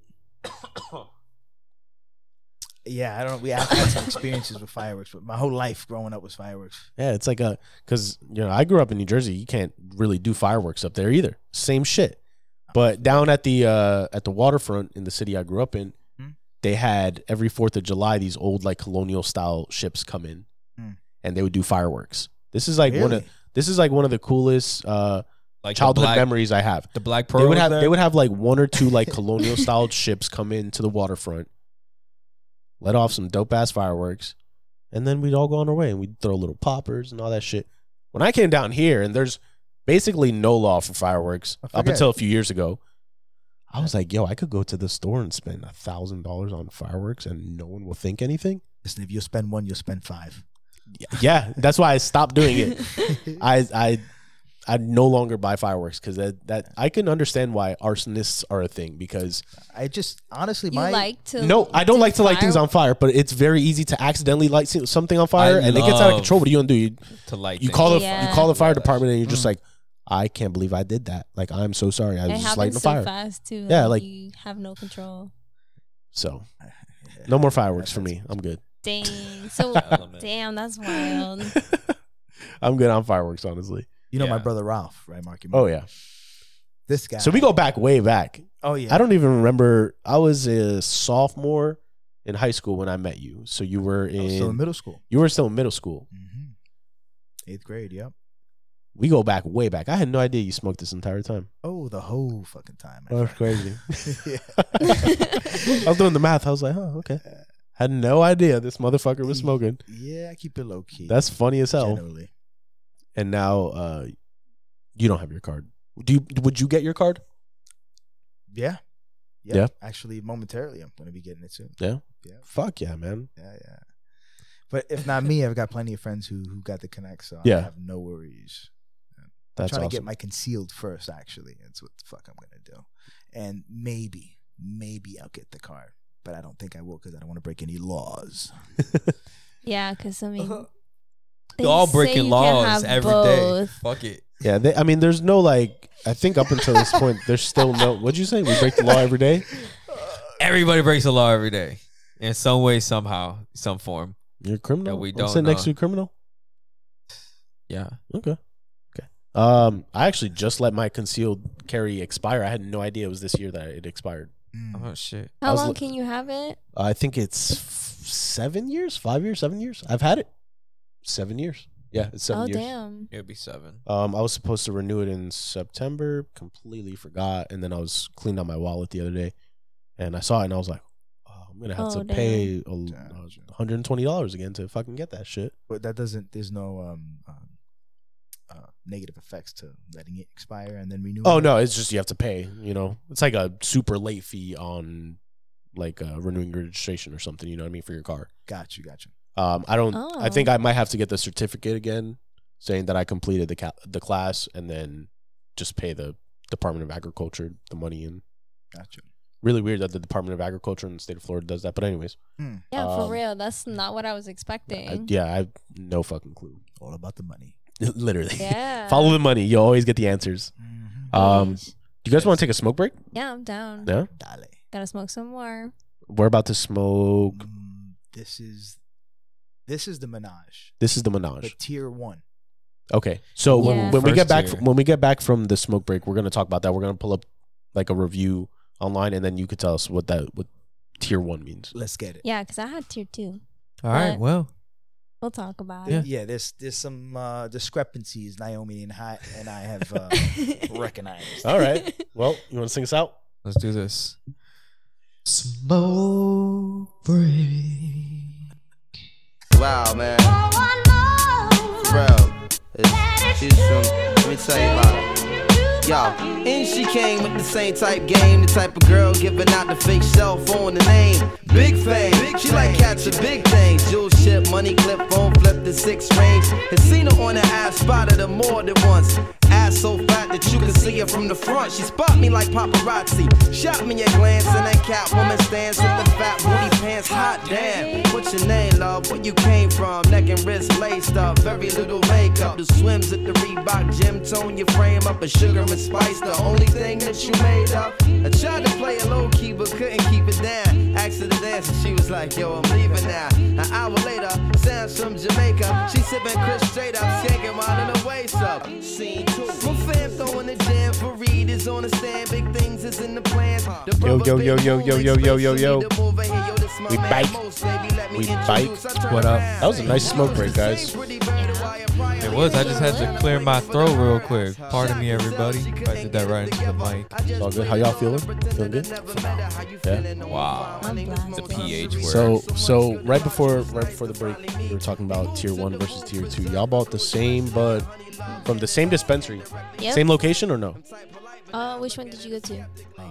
S6: Yeah, I don't. I've had some experiences with fireworks, but my whole life growing up was fireworks.
S2: yeah, it's like because I grew up in New Jersey. You can't really do fireworks up there either. Same shit. But down at the waterfront in the city I grew up in, they had every 4th of July these old like colonial style ships come in, and they would do fireworks. This is like
S6: Really?
S2: one of the coolest
S4: Like
S2: childhood
S4: the black,
S2: memories I have.
S4: The Black
S2: They
S4: Pearl.
S2: would
S4: was
S2: have
S4: there?
S2: they would have like 1 or 2 like colonial style ships come into the waterfront, let off some dope ass fireworks, and then we'd all go on our way and we'd throw little poppers and all that shit. When I came down here and there's basically no law for fireworks up
S6: forget.
S2: until a few years ago, I was like, yo, I could go to the store and spend $1,000 on fireworks and no one will think anything.
S6: Listen, if you spend 1, you'll spend 5.
S2: Yeah, that's why I stopped doing it. I no longer buy fireworks because that I can understand why arsonists are a thing because
S6: I just honestly,
S5: You
S6: my
S5: like to?
S2: no, I don't
S5: do
S2: like to light things on fire, but it's very easy to accidentally light something on fire and it gets out of
S4: love
S2: control. What are you gonna do? You
S4: to like
S2: you
S4: things.
S2: call
S5: Yeah.
S2: you call the fire department and you're just like, I can't believe I did that. Like I'm so sorry. I
S5: It
S2: was just lighting
S5: happens
S2: a
S5: so
S2: fire.
S5: fast too.
S2: Yeah, like-
S5: you have no control.
S2: So no more fireworks for me. I'm good.
S5: Dang. So
S4: Element.
S5: damn, that's wild.
S2: I'm good on fireworks, honestly.
S6: you know my
S4: Yeah.
S6: brother Ralph, right, Marky?
S2: Oh yeah.
S6: This guy.
S2: So we go back way back.
S6: Oh yeah.
S2: I don't even remember. I was a sophomore in high school when I met you. So you were
S6: I was still in
S2: in
S6: middle school.
S2: you were still in middle school.
S6: 8th grade. Yep.
S2: We go back way back. I had no idea you smoked this entire time.
S6: Oh, the whole fucking time. my
S2: That's
S6: friend.
S2: crazy.
S6: yeah.
S2: I was doing the math. I was like, oh, okay. Had no idea this motherfucker was smoking.
S6: Yeah, I keep it low key.
S2: That's funny as hell.
S6: generally.
S2: And now you don't have your card. Would you get your card?
S6: Yeah.
S2: Yeah.
S6: Actually, momentarily, I'm going to be getting it soon.
S2: Yeah.
S6: Yeah.
S2: Fuck yeah, man.
S6: Yeah, yeah. But if not me, I've got plenty of friends who got the connect, so
S2: Yeah.
S6: I have no worries.
S2: That's
S6: trying
S2: awesome.
S6: to get my concealed first, actually. That's what the fuck I'm going to do. And maybe I'll get the card. But I don't think I will because I don't want to break any laws.
S5: Yeah, because I mean, they
S4: They're all
S5: say
S4: breaking
S5: you
S4: laws
S5: can't have
S4: every day.
S5: both.
S4: Fuck it.
S2: Yeah, I mean, there's no like. I think up until this point, there's still no. What'd you say? We break the law every day.
S4: Everybody breaks the law every day in some way, somehow, some form.
S2: You're a criminal.
S4: Yeah, we
S2: I'm
S4: don't
S2: sitting next
S4: know.
S2: to a criminal.
S4: Yeah.
S2: Okay. I actually just let my concealed carry expire. I had no idea it was this year that it expired.
S4: Oh shit.
S2: I
S5: How
S2: was
S5: long
S2: li-
S5: can you have it?
S2: I think it's 7 years, 5 years, 7 years. I've had it 7 years. Yeah, it's 7
S5: Oh
S2: years.
S5: damn.
S4: It'll be 7.
S2: I was supposed to renew it in September, completely forgot, and then I was cleaning out my wallet the other day, and I saw it, and I was like, "Oh, I'm gonna have
S5: Oh,
S2: to
S5: damn.
S2: pay
S6: Damn.
S2: $120 again to fucking get that shit."
S6: But that doesn't, there's no negative effects to letting it expire and then renew.
S2: Oh no, it's just you have to pay. You know, it's like a super late fee on like renewing your registration or something. You know what I mean, for your car.
S6: Got you.
S2: I don't. I think
S5: Oh.
S2: I might have to get the certificate again, saying that I completed the class, and then just pay the Department of Agriculture the money. And
S6: Got you.
S2: really weird that the Department of Agriculture in the state of Florida does that. But anyways,
S5: Yeah, for
S2: Um,
S5: real. That's not what I was expecting.
S2: I have no fucking clue.
S6: All about the money.
S2: Literally,
S5: Yeah.
S2: follow the money. You'll always get the answers.
S5: Nice.
S2: Do you guys want to take a smoke break?
S5: Yeah, I'm down.
S2: Yeah.
S6: Dale.
S5: Gotta smoke some more.
S2: We're about to smoke.
S6: This is the Menage,
S2: This is the
S6: but
S2: Menage.
S6: tier 1.
S2: Okay. So
S5: Yeah.
S2: when we
S4: First
S2: get back
S4: tier.
S2: when we get back from the smoke break, we're gonna talk about that. We're gonna pull up like a review online, and then you could tell us what tier 1 means.
S6: Let's get it.
S5: Yeah, because I had tier 2.
S4: All right.
S5: But-
S4: Well,
S5: We'll talk about
S4: Yeah.
S5: it.
S6: Yeah, there's some discrepancies Naomi and I have recognized.
S2: All right. Well, you want to sing us out?
S4: let's do this. Smoke break.
S3: Wow, man. Bro, she's from, let me tell you about her. Yo, and she came with the same type game, the type of girl giving out the fake cell phone, the name Big Fame. She like catching big things, jewel ship, money clip, phone flip the 6 range. Had seen her on the ass, spotted her more than once. Ass so fat that you can see her from the front. She spot me like paparazzi, shot me a glance, and then Catwoman stands with the fat booty pants. Hot damn, what's your name, love? Where you came from? Neck and wrist laced up, very little makeup. The swims at the Reebok gym, tone your frame up, a sugar and spice, the only thing that you made up. I tried to play it low key, but couldn't keep it down. Asked her to dance, and she was like, yo, I'm leaving now. An hour later, Sam's from Jamaica. She sipping Chris straight up, skanking while in the waist up. Scene 2. My fam throwing the jam for Reed is on the stand. Big things is in the plans. The
S2: Yo,
S3: brother
S2: yo,
S3: Big
S2: yo, yo,
S3: Moon
S2: yo, yo, yo, yo, yo.
S3: makes me the move in here. Yo, this my
S2: We
S3: man
S2: bike.
S3: Most, baby, let me
S2: We
S3: introduce.
S2: bike.
S3: I turn
S4: What up?
S3: around.
S2: That was a nice smoke break, guys.
S4: It was. I just had to clear my throat real quick. Pardon me, everybody. I did that right into the mic.
S2: It's all good. How y'all feeling? Feeling good? Yeah.
S4: Wow.
S5: I'm glad.
S4: The PH word.
S2: So right before the break, we were talking about tier 1 versus tier 2. Y'all bought the same bud from the same dispensary,
S5: Yep.
S2: same location or no?
S5: Which one did you go to?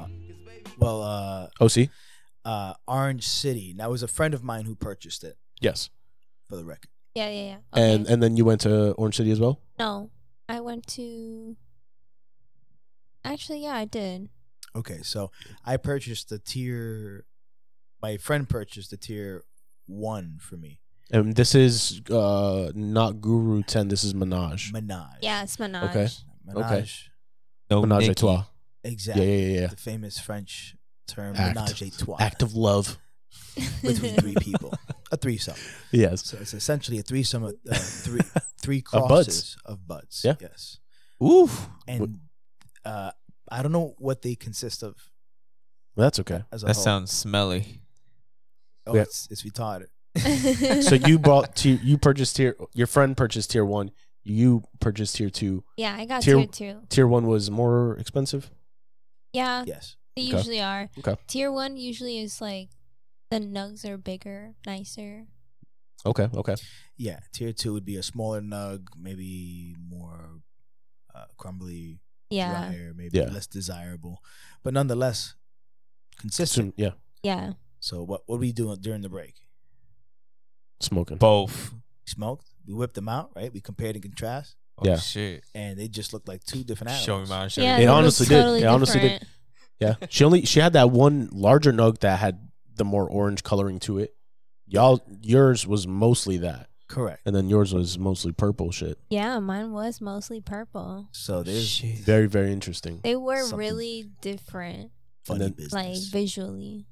S2: OC.
S6: Orange City. That was a friend of mine who purchased it,
S2: Yes.
S6: for the record.
S5: Yeah. Okay.
S2: And then you went to Orange City as well.
S5: No, I went to. Actually, yeah, I did.
S6: Okay, so I purchased the tier. My friend purchased the tier 1 for me.
S2: And this is not Guru 10. This is Menage.
S6: Menage.
S5: Yeah, it's Menage.
S2: Okay.
S6: Menage.
S4: No
S2: Menage a
S4: Nikki.
S2: trois.
S6: Exactly.
S2: Yeah.
S6: The famous French term
S2: Act.
S6: menage a trois.
S2: Act of love.
S6: Between 3 people. A threesome.
S2: Yes.
S6: So it's essentially a threesome of three
S2: Of buds.
S6: crosses of buds.
S2: Yeah.
S6: Yes.
S2: Oof.
S6: And I don't know what they consist of
S2: That's okay.
S6: as a
S4: That
S6: whole.
S4: sounds smelly.
S6: Oh,
S2: Yeah.
S6: it's retarded.
S2: So you purchased your friend purchased tier 1. You purchased tier 2.
S5: Yeah, I got
S2: Tier-
S5: tier 2.
S2: Tier 1 was more expensive.
S5: Yeah,
S6: Yes.
S5: they
S2: Okay.
S5: usually are.
S2: Okay.
S5: Tier 1 usually is like the nugs are bigger, nicer.
S2: Okay.
S6: Yeah. Tier 2 would be a smaller nug, maybe more crumbly,
S5: Yeah,
S6: drier, maybe
S2: Yeah.
S6: less desirable, but nonetheless consistent.
S2: Yeah.
S5: yeah.
S6: So what were we doing during the break?
S2: Smoking.
S6: We
S4: Both.
S6: smoked. We whipped them out. Right. We compared and contrast,
S4: Oh,
S2: Yeah.
S4: shit.
S6: and they just looked like 2 different
S4: Show me
S6: animals.
S4: mine. Show
S5: Yeah,
S4: me
S2: It
S5: they
S4: mine.
S5: look
S2: honestly did.
S5: totally
S2: It honestly did.
S5: different.
S2: Yeah. She had that one larger nug that had the more orange coloring to it. Yours was mostly that.
S6: Correct.
S2: And then yours was mostly purple shit.
S5: Yeah, mine was mostly purple.
S6: So there's
S4: Shit.
S2: Very, very interesting.
S5: They were
S6: Something-
S5: really different,
S6: funny
S2: then-
S6: business.
S5: like visually,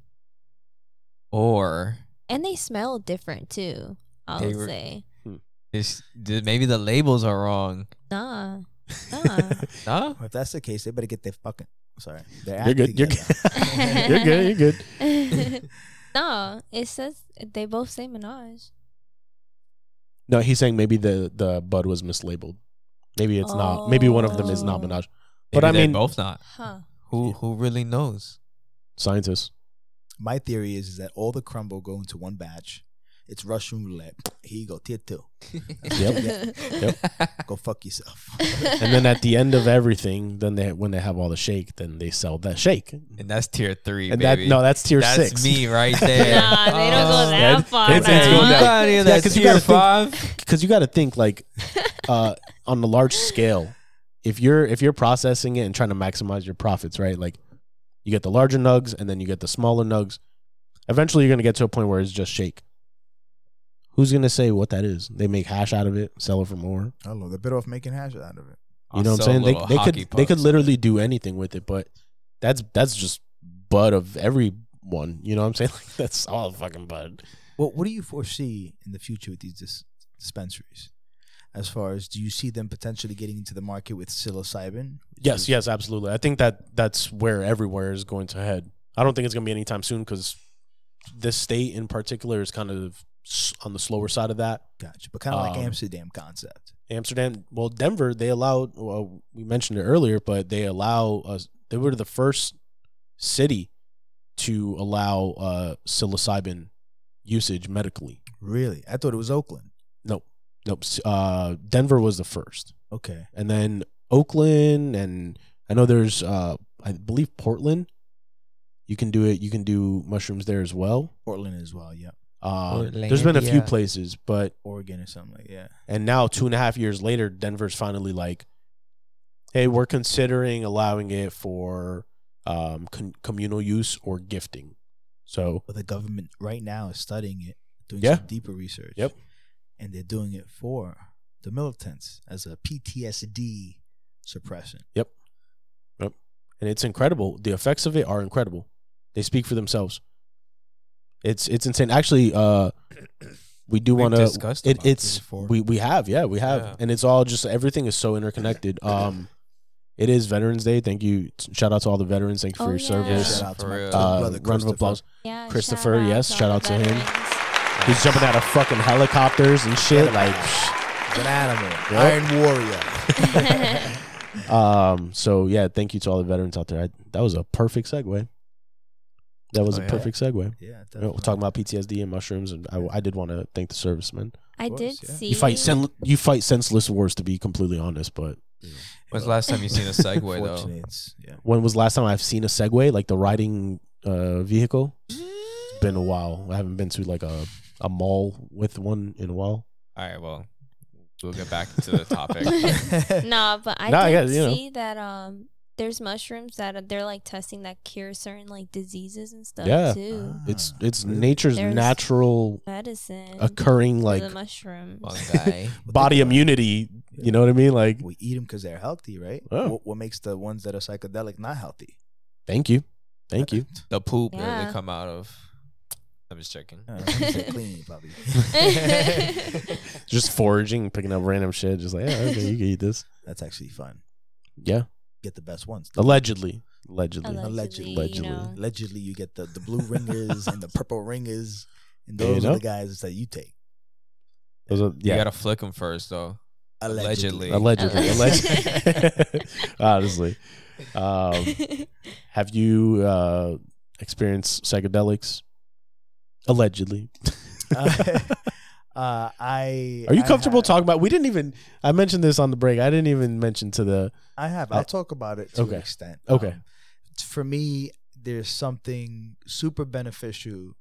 S4: Or
S5: and they smell different too. I
S4: They
S5: would
S4: were-
S5: say,
S4: maybe the labels are wrong.
S5: nah.
S4: Huh?
S6: If that's the case, they better get their fucking. Sorry, their
S2: You're
S6: act
S2: good. You're
S6: together.
S2: good. You're good.
S5: No, it says they both say Menage.
S2: No, he's saying maybe the bud was mislabeled. Maybe it's not. Maybe one of them is not
S5: Oh.
S2: Menage. But
S4: Maybe
S2: I
S4: they're
S2: mean,
S4: both not.
S5: Huh.
S4: Who really knows?
S2: scientists.
S6: My theory is that all the crumble go into one batch. It's Russian roulette. Here you go, tier 2.
S2: Yep.
S6: Go fuck yourself.
S2: And then at the end of everything, then when they have all the shake, then they sell that shake.
S4: And that's tier 3,
S2: And
S4: baby.
S2: that's tier
S4: That's
S2: 6.
S4: me right there.
S5: Nah, they don't go that
S2: It's-
S5: far.
S2: it's
S4: Hey,
S2: going
S4: you
S2: down.
S4: got any of
S2: Yeah,
S4: that
S2: 'cause you
S4: tier
S2: gotta think-
S4: 5?
S2: Because you got to think like on the large scale, if you're processing it and trying to maximize your profits, right? Like you get the larger nugs and then you get the smaller nugs. Eventually, you're gonna get to a point where it's just shake. Who's gonna say what that is? They make hash out of it, sell it for more.
S6: I don't know. They're better off making hash out of it.
S2: You know what I'm saying? They could literally do anything with it, but that's just bud of everyone. You know what I'm saying? Like, that's all fucking bud.
S6: Well, what do you foresee in the future with these dispensaries? As far as, do you see them potentially getting into the market with psilocybin?
S2: Yes, absolutely. I think that's where everywhere is going to head. I don't think it's going to be anytime soon because this state in particular is kind of on the slower side of that.
S6: Gotcha. But kind of like Amsterdam concept.
S2: Amsterdam, well, Denver, they allowed, well, we mentioned it earlier, but they allow us, they were the first city to allow psilocybin usage medically.
S6: Really? I thought it was Oakland.
S2: Nope. Denver was the first.
S6: Okay.
S2: And then Oakland, and I know there's, I believe Portland. You can do it. You can do mushrooms there as well.
S6: Portland as well, yeah.
S2: There's been a few places, but
S6: Oregon or something like that.
S2: And now 2.5 years later, Denver's finally like, hey, we're considering allowing it for communal use or gifting. So,
S6: but the government right now is studying it, doing
S2: Yeah.
S6: some deeper research.
S2: Yep.
S6: And they're doing it for the militants as a PTSD suppression.
S2: Yep. And it's incredible. The effects of it are incredible. They speak for themselves. It's insane. Actually, we do want to
S4: discussed about this before.
S2: we have.
S4: Yeah.
S2: And it's all just, everything is so interconnected. It is Veterans Day. Thank you. Shout out to all the veterans. Thank you for your service.
S6: Shout out to
S4: For
S6: my
S4: real.
S6: brother
S2: Round of applause.
S5: Yeah,
S2: Christopher, yes, shout out to him.
S5: veterans.
S2: He's jumping out of fucking helicopters and shit. Like,
S6: He's an animal.
S2: Yep.
S6: Iron warrior.
S2: so yeah, thank you to all the veterans out there. That was a perfect segue. That was
S4: Oh,
S2: a
S4: yeah.
S2: perfect segue.
S6: Yeah,
S2: You know,
S6: definitely.
S2: we're talking about PTSD and mushrooms, and I did want to thank the servicemen.
S5: I
S6: course,
S5: did
S6: yeah.
S5: see.
S2: You fight senseless wars, to be completely honest. But
S4: When's the last time you seen a Segway though?
S6: Fortunately, yeah.
S2: when was the last time I've seen a Segway, like the riding vehicle? It's been a while. I haven't been to like a mall with one in a while.
S4: All right, well, we'll get back to the topic.
S5: No, but I
S2: No, I
S5: did
S2: guess, you know.
S5: see that there's mushrooms that they're like testing that cure certain like diseases and stuff
S2: Yeah.
S5: too.
S2: It's nature's
S5: There's
S2: natural
S5: Medicine
S2: occurring
S5: for
S2: like
S5: the mushrooms.
S4: Fungi.
S2: body immunity. You know what I mean? Like,
S6: We eat them because they're healthy, right?
S2: Oh.
S6: What makes the ones that are psychedelic not healthy?
S2: thank you.
S4: The poop that
S5: Yeah.
S4: they come out of. I'm just checking.
S6: Clean, probably.
S2: Just foraging, picking up random shit. Just like, yeah, okay, you can eat this.
S6: That's actually fun.
S2: Yeah,
S6: Get the best ones.
S2: allegedly.
S6: Allegedly.
S5: You know.
S6: Allegedly, you get the blue ringers and the purple ringers, and
S2: There you
S6: those are
S2: go.
S6: the guys that you take.
S2: Those are,
S4: You
S2: yeah,
S4: gotta flick them first, though. Allegedly.
S2: allegedly.
S5: Allegedly.
S2: Honestly, have you experienced psychedelics? Allegedly. Are you comfortable talking about? We didn't even. I mentioned this on the break. I didn't even mention to the.
S6: I have. I'll talk about it to
S2: okay.
S6: an extent.
S2: Okay.
S6: For me, there's something super beneficial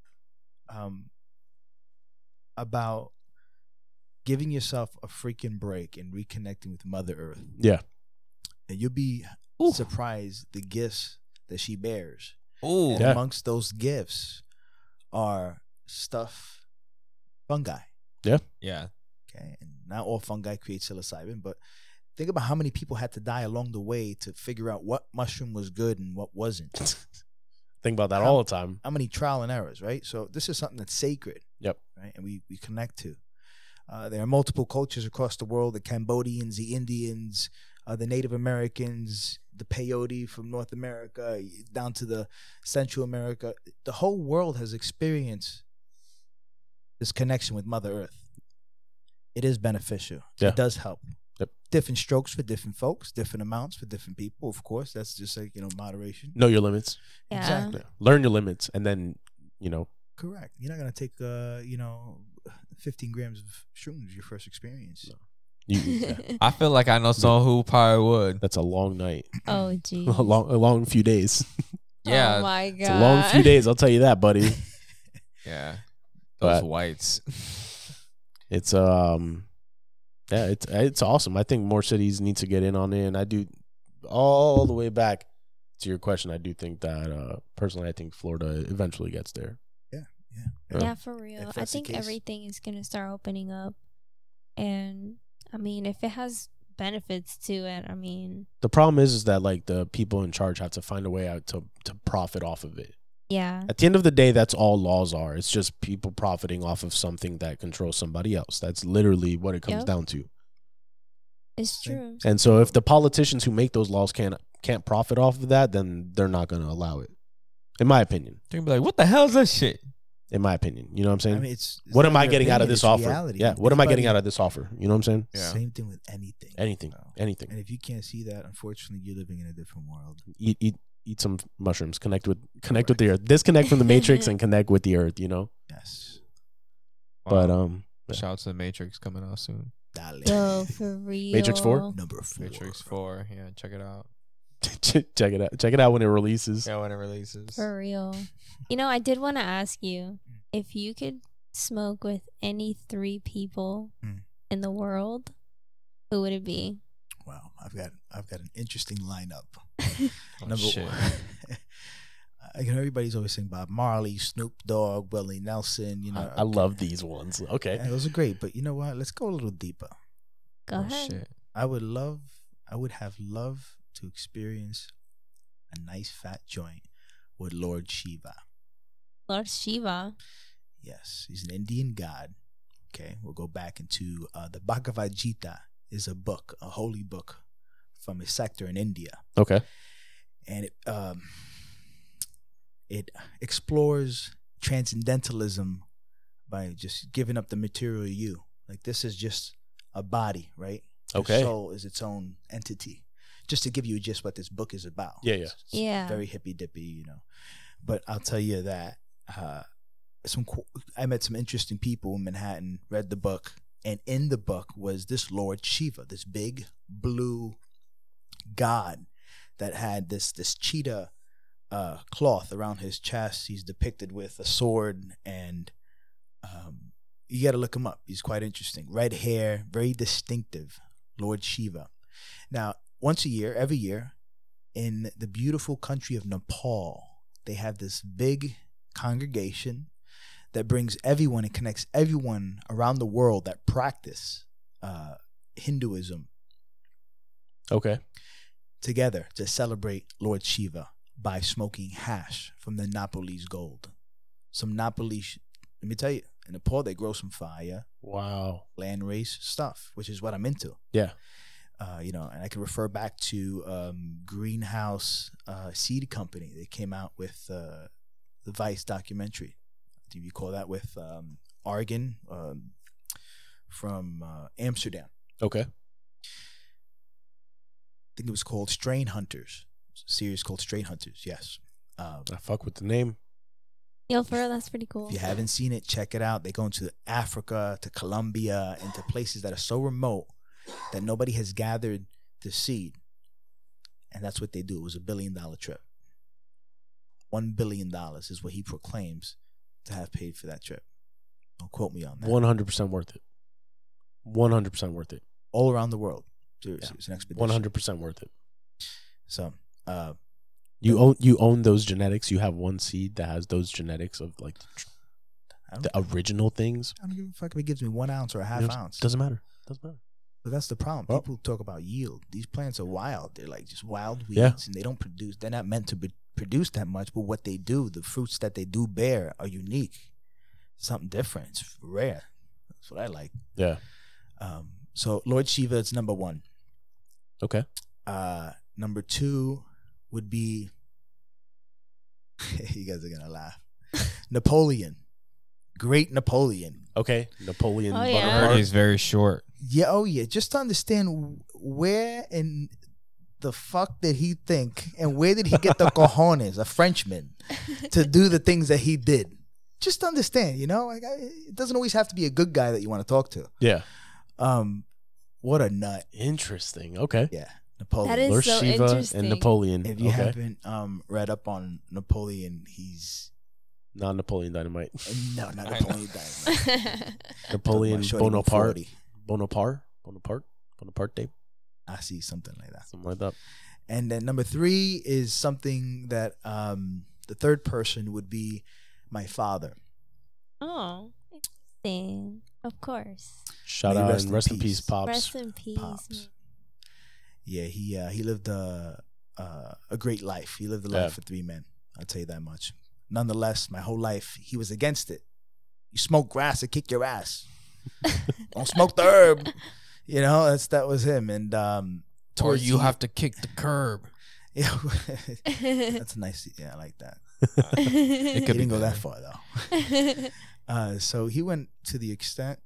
S6: about giving yourself a freaking break and reconnecting with Mother Earth.
S2: Yeah.
S6: And you'll be surprised the gifts that she bears.
S4: Ooh.
S6: And
S2: Yeah.
S6: amongst those gifts are fungi.
S4: Yeah.
S6: Okay. And not all fungi create psilocybin, but think about how many people had to die along the way to figure out what mushroom was good and what wasn't.
S2: Think about that all the time.
S6: How many trial and errors, right? So this is something that's sacred.
S2: Yep.
S6: Right. And we connect to. There are multiple cultures across the world: the Cambodians, the Indians, the Native Americans, the peyote from North America, down to the Central America. The whole world has experienced this connection with Mother Earth. It is beneficial.
S2: Yeah.
S6: It does help.
S2: Yep.
S6: Different strokes for different folks, different amounts for different people. Of course, that's just like, moderation.
S2: Know your limits.
S5: Yeah.
S6: Exactly.
S2: Learn your limits, and then
S6: Correct. You're not gonna take 15 grams of shrooms your first experience.
S2: yeah,
S4: I feel like I know someone who probably would.
S2: that's a long night,
S5: Oh geez.
S2: a long few days.
S4: Yeah.
S5: Oh my god.
S2: It's a long few days. I'll tell you that, buddy.
S4: Yeah. Those
S2: But-
S4: whites.
S2: It's it's awesome. I think more cities need to get in on it, and I do all the way back to your question. I do think that personally, I think Florida eventually gets there.
S5: Yeah, for real.
S6: If
S5: I
S6: that's the
S5: think
S6: case.
S5: everything is gonna start opening up, and I mean, if it has benefits to it. I mean,
S2: The problem is that like the people in charge have to find a way out to profit off of it.
S5: yeah.
S2: At the end of the day, that's all laws are. It's just people profiting off of something that controls somebody else. That's literally what it comes
S5: Yep.
S2: down to.
S5: It's true.
S2: And so if the politicians who make those laws can't profit off of that, then they're not going to allow it. In my opinion.
S4: They're gonna be like, what the hell is that shit?
S2: In my opinion. You know what I'm saying?
S6: I mean, it's
S2: what
S6: not
S2: am I
S6: your
S2: getting out of
S6: opinion,
S2: this
S6: it's
S2: offer?
S6: reality.
S2: Yeah. What am I getting
S6: Anybody-
S2: out of this offer? You know what I'm saying?
S4: Yeah.
S6: Same thing with anything.
S2: Anything.
S6: No.
S2: Anything.
S6: And if you can't see that, unfortunately, you're living in a different world.
S2: Eat some mushrooms. Connect with the earth. Disconnect from the matrix and connect with the earth, you know?
S6: Yes.
S2: But
S4: Wow.
S2: yeah.
S4: Shout out to the Matrix coming out soon.
S6: Dale.
S5: Yo, for real.
S2: Matrix 4?
S6: Number 4.
S4: Matrix 4. Yeah, check it out.
S2: Check it out. Check it out when it releases.
S4: Yeah, when it releases.
S5: For real. You know, I did want to ask you if you could smoke with any 3 people
S6: Mm.
S5: in the world, who would it be?
S6: Wow, I've got an interesting lineup.
S4: Oh,
S6: Number
S4: shit.
S6: one, everybody's always saying Bob Marley, Snoop Dogg, Willie Nelson. You know,
S2: I love these ones. Okay.
S6: Yeah, those are great. But you know what? Let's go a little deeper.
S5: Go
S4: Oh,
S5: ahead.
S4: shit.
S6: I would have loved to experience a nice fat joint with Lord Shiva.
S5: Lord Shiva.
S6: Yes, he's an Indian god. Okay, we'll go back into the Bhagavad Gita is a book, a holy book from a sector in India,
S2: Okay.
S6: and it explores transcendentalism by just giving up the material you. Like this is just a body, right? Your
S2: Okay.
S6: soul is its own entity. Just to give you just what this book is about.
S2: Yeah, yeah.
S6: It's
S5: Yeah.
S6: very hippy dippy, you know. But I'll tell you that I met some interesting people in Manhattan, read the book, and in the book was this Lord Shiva, this big blue god that had this cheetah cloth around his chest. He's depicted with a sword, and you got to look him up. He's quite interesting. Red hair, very distinctive, Lord Shiva. Now, once a year, every year, in the beautiful country of Nepal, they have this big congregation that brings everyone and connects everyone around the world that practice Hinduism
S2: Okay.
S6: together to celebrate Lord Shiva by smoking hash from the Nepalese gold. Some Nepalese, let me tell you, in Nepal they grow some fire,
S2: Wow.
S6: landrace stuff, which is what I'm into.
S2: Yeah.
S6: You know, and I can refer back to Greenhouse Seed Company. They came out with the Vice documentary. Do you call that with Argan from Amsterdam?
S2: Okay.
S6: I think it was called Strain Hunters. It's a series called Strain Hunters. Yes.
S2: I fuck with the name.
S5: Yo, for real, that's pretty cool.
S6: If you haven't seen it, check it out. They go into Africa, to Colombia, into places that are so remote that nobody has gathered the seed. And that's what they do. It was $1 billion trip. $1 billion is what he proclaims to have paid for that trip. Don't quote me on that.
S2: 100% worth it. 100% worth it.
S6: All around the world. Seriously,
S2: Yeah.
S6: it's an expedition.
S2: 100% worth it.
S6: So,
S2: You own those genetics. You have one seed that has those genetics of like
S6: I don't,
S2: the original things.
S6: I don't give a fuck if it gives me 1 ounce or a half
S2: You know,
S6: ounce.
S2: Doesn't matter. Doesn't matter.
S6: But that's the problem.
S2: Well-
S6: People talk about yield. These plants are wild. They're like just wild weeds,
S2: Yeah.
S6: and they don't produce. They're not meant to produce that much. But what they do, the fruits that they do bear, are unique. Something different. It's rare. That's what I like.
S2: Yeah.
S6: So Lord Shiva is number 1.
S2: Okay.
S6: Number 2 would be. You guys are gonna laugh. Napoleon, Great Napoleon.
S2: Okay. Napoleon
S5: Oh,
S4: I
S5: yeah.
S2: Bonaparte.
S4: heard he's very short.
S6: Yeah, oh yeah. Just to understand where in the fuck did he think, and where did he get the cojones, a Frenchman, to do the things that he did? Just to understand, you know, like it doesn't always have to be a good guy that you want to talk to.
S2: Yeah.
S6: What a nut.
S2: Interesting. Okay.
S6: Yeah, Napoleon.
S5: That is
S2: Lord
S5: so
S2: Shiva
S5: interesting.
S2: and Napoleon.
S6: If you
S2: okay.
S6: haven't read up on Napoleon, he's
S2: Not Napoleon Dynamite.
S6: no, not Napoleon Dynamite.
S2: Napoleon
S6: Shorty
S2: Bonaparte.
S6: 40.
S2: Bonaparte.
S6: I see something like that.
S2: Something like that.
S6: And then number 3 is something that the third person would be my father.
S5: Oh, interesting. Of course.
S2: Shout
S6: May he
S2: out
S6: rest
S2: and
S6: in
S2: rest in
S6: peace.
S2: peace, Pops.
S5: Rest in peace.
S6: Pops. Yeah, he lived a great life. He lived a life for 3 men. I'll tell you that much. Nonetheless, my whole life, he was against it. You smoke grass, it kick your ass. Don't smoke the herb. You know, that was him. And
S4: or you have to kick the curb.
S6: Yeah, that's nice. Yeah, I like that.
S4: It
S6: He
S4: could be
S6: didn't go that
S4: better.
S6: far though. So he went to the extent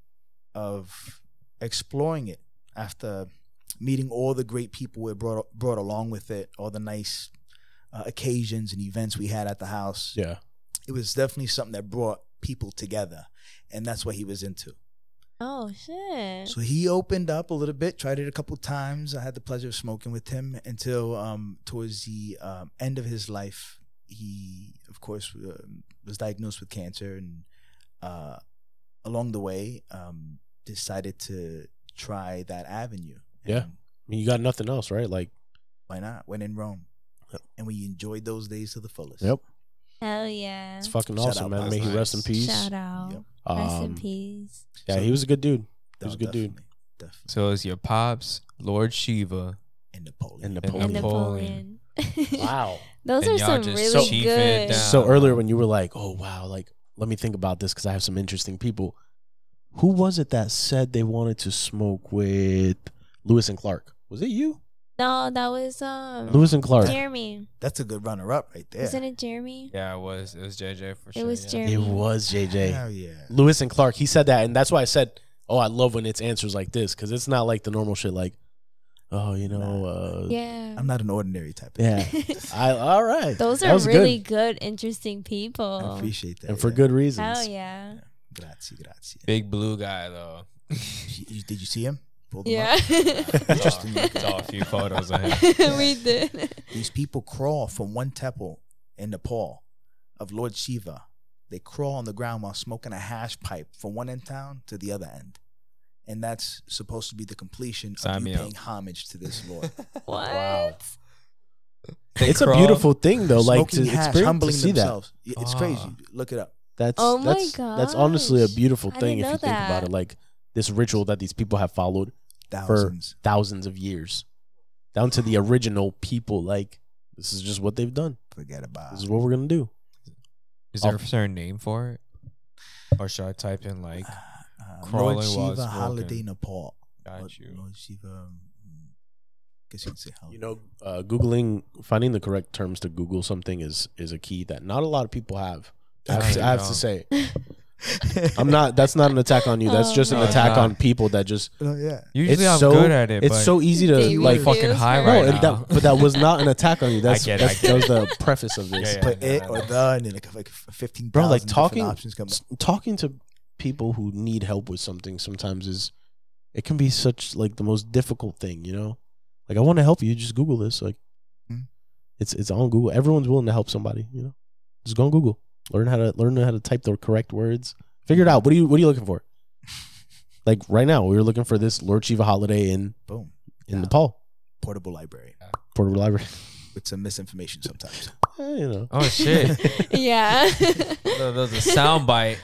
S6: of exploring it after meeting all the great people it brought along with it, all the nice occasions and events we had at the house.
S2: Yeah.
S6: It was definitely something that brought people together, and that's what he was into.
S5: Oh shit.
S6: So he opened up a little bit, tried it a couple times. I had the pleasure of smoking with him until towards the end of his life. He, of course, was diagnosed with cancer, and along the way, decided to try that avenue.
S2: Yeah.
S6: And
S2: I mean, you got nothing else, right? Like,
S6: why not? When in Rome. And we enjoyed those days to the fullest.
S2: yep.
S5: Hell yeah.
S2: It's fucking
S6: Shout
S2: awesome,
S6: out,
S2: man.
S6: that's
S2: May he rest in
S4: nice.
S2: peace.
S5: Shout out.
S6: Yep.
S5: Rest in
S2: Um,
S5: peace.
S2: Yeah,
S6: So-
S2: he was a good dude. He was a
S6: No,
S2: good dude.
S6: Definitely.
S4: So it's your pops, Lord Shiva.
S6: And Napoleon.
S2: And
S5: And
S2: Napoleon.
S5: Napoleon.
S2: Wow.
S5: Those
S4: And
S5: are
S4: y'all
S5: some
S4: just
S5: really
S4: chief
S5: good.
S4: it down.
S2: So earlier when you were like, oh, wow, like, let me think about this because I have some interesting people. Who was it that said they wanted to smoke with Lewis and Clark? Was it you?
S5: No, that was
S2: Lewis and Clark.
S5: Jeremy.
S6: That's a good runner-up right there.
S5: Wasn't it Jeremy?
S4: Yeah, it was JJ for sure.
S5: It was
S4: yeah.
S5: Jeremy.
S2: It was JJ.
S6: Hell yeah.
S2: Lewis and Clark. He said that, and that's why I said, oh, I love when it's answers like this because it's not like the normal shit like, oh, you know,
S5: Yeah.
S6: I'm not an ordinary type of
S2: yeah. All right.
S5: Those
S2: That
S5: are
S2: was
S5: really
S2: good.
S5: good, interesting people.
S6: I appreciate that.
S2: And for
S6: yeah.
S2: good reasons.
S5: Hell yeah.
S6: Grazie.
S4: Big blue guy though.
S6: Did you see him? Pulled him
S5: Yeah.
S6: up? Interesting.
S4: Saw a few photos of him.
S5: We did.
S6: These people crawl from one temple in Nepal of Lord Shiva. They crawl on the ground while smoking a hash pipe from one end town to the other end. And that's supposed to be the completion
S4: Sign
S6: of
S4: me
S6: you
S4: up.
S6: paying homage to this Lord.
S5: What?
S2: Wow.
S4: They
S2: It's a
S4: crawl.
S2: beautiful thing though, like to
S6: Smoking hash,
S2: experience to
S6: humbling
S2: see that.
S6: themselves. It's
S4: Ah.
S6: crazy. Look it up.
S2: That's
S5: Oh my
S2: that's honestly a
S5: gosh.
S2: beautiful
S5: I
S2: thing
S5: didn't
S2: if you
S5: know
S2: think about
S5: that.
S2: it. Like this ritual that these people have followed
S6: Thousands.
S2: for thousands of years, down to the original people. Like this is just what they've done.
S6: Forget about
S2: This
S6: it.
S2: is what we're gonna do.
S4: Is there a certain name for it? Or should I type in like
S6: Lord
S4: Crawling while
S6: Shiva
S4: smoking.
S6: Holiday Nepal.
S4: got you?
S6: Lord Shiva. Guess you can say holiday.
S2: You know, finding the correct terms to Google something is a key that not a lot of people have. I have to say, that's not an attack on you. That's
S5: Oh
S2: just an
S5: my
S2: attack
S4: God.
S2: on people that just.
S6: Oh, yeah.
S4: Usually
S2: It's
S4: I'm
S2: so
S4: good at it.
S2: It's
S4: but
S2: so easy to
S5: Thank
S2: like
S5: you.
S4: fucking high
S5: No,
S4: right
S2: and
S4: now.
S2: but that was not an attack on you. That's
S4: get it,
S2: that's
S4: I
S2: that was
S4: get
S2: the preface of this.
S4: Yeah,
S6: Put
S4: no,
S6: it
S4: no,
S6: or
S4: no.
S6: the, and then like 15,000
S2: Bro, like
S6: different options come up.
S2: talking to people who need help with something sometimes it can be such like the most difficult thing, you know? Like I want to help you, just Google this. Like
S6: Hmm.
S2: it's on Google. Everyone's willing to help somebody, you know? Just go on Google. Learn how to type the correct words. Figure it out. What are you looking for? Like right now, we were looking for this Lord Shiva holiday in
S6: Boom.
S2: in
S6: Yeah.
S2: Nepal.
S6: Portable library
S2: Portable library.
S6: with some misinformation sometimes.
S2: You know.
S4: Oh shit.
S5: Yeah.
S4: That was a sound bite.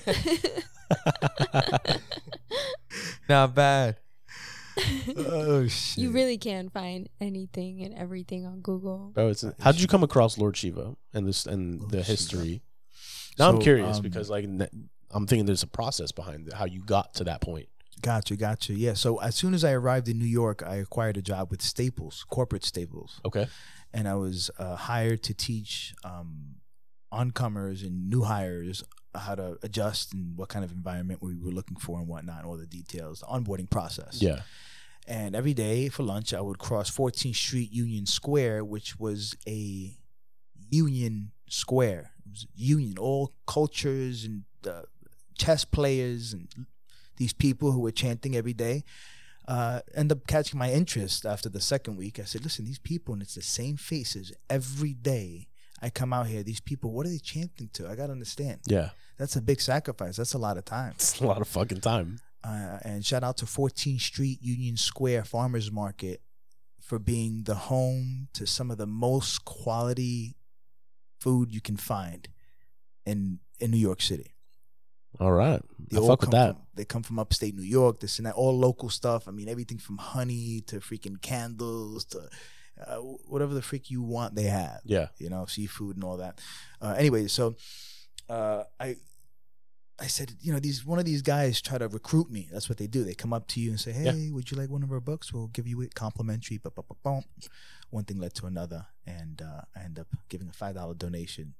S4: Not bad.
S6: Oh shit!
S5: You really can find anything and everything on Google.
S2: Bro, how did you come across Lord Shiva and the
S6: Lord
S2: history? Now I'm
S6: So,
S2: curious because like I'm thinking there's a process behind it, how you got to that point.
S6: Gotcha. Yeah. So as soon as I arrived in New York, I acquired a job with Staples, corporate Staples,
S2: Okay.
S6: and I was hired to teach oncomers and new hires how to adjust and what kind of environment we were looking for and whatnot, all the details, the onboarding process.
S2: Yeah.
S6: And every day for lunch, I would cross 14th Street Union Square, which was a union square. It was union, all cultures and chess players and these people who were chanting every day. End up catching my interest after the second week. I said, listen, these people, and it's the same faces every day. I come out here, these people, what are they chanting to? I got to understand.
S2: Yeah.
S6: That's a big sacrifice. That's a lot of time.
S2: It's a lot of fucking time.
S6: And shout out to 14th Street Union Square Farmers Market for being the home to some of the most quality food you can find in New York City.
S2: All right.
S6: They
S2: I
S6: all
S2: fuck with
S6: come
S2: that.
S6: They come from upstate New York, this and that, all local stuff. I mean, everything from honey to freaking candles to whatever the freak you want, they have.
S2: Yeah.
S6: You know, seafood and all that. Anyway, so I said, you know, one of these guys try to recruit me. That's what they do. They come up to you and say, hey, would you like one of our books? We'll give you it complimentary. One thing led to another, and I ended up giving a $5 donation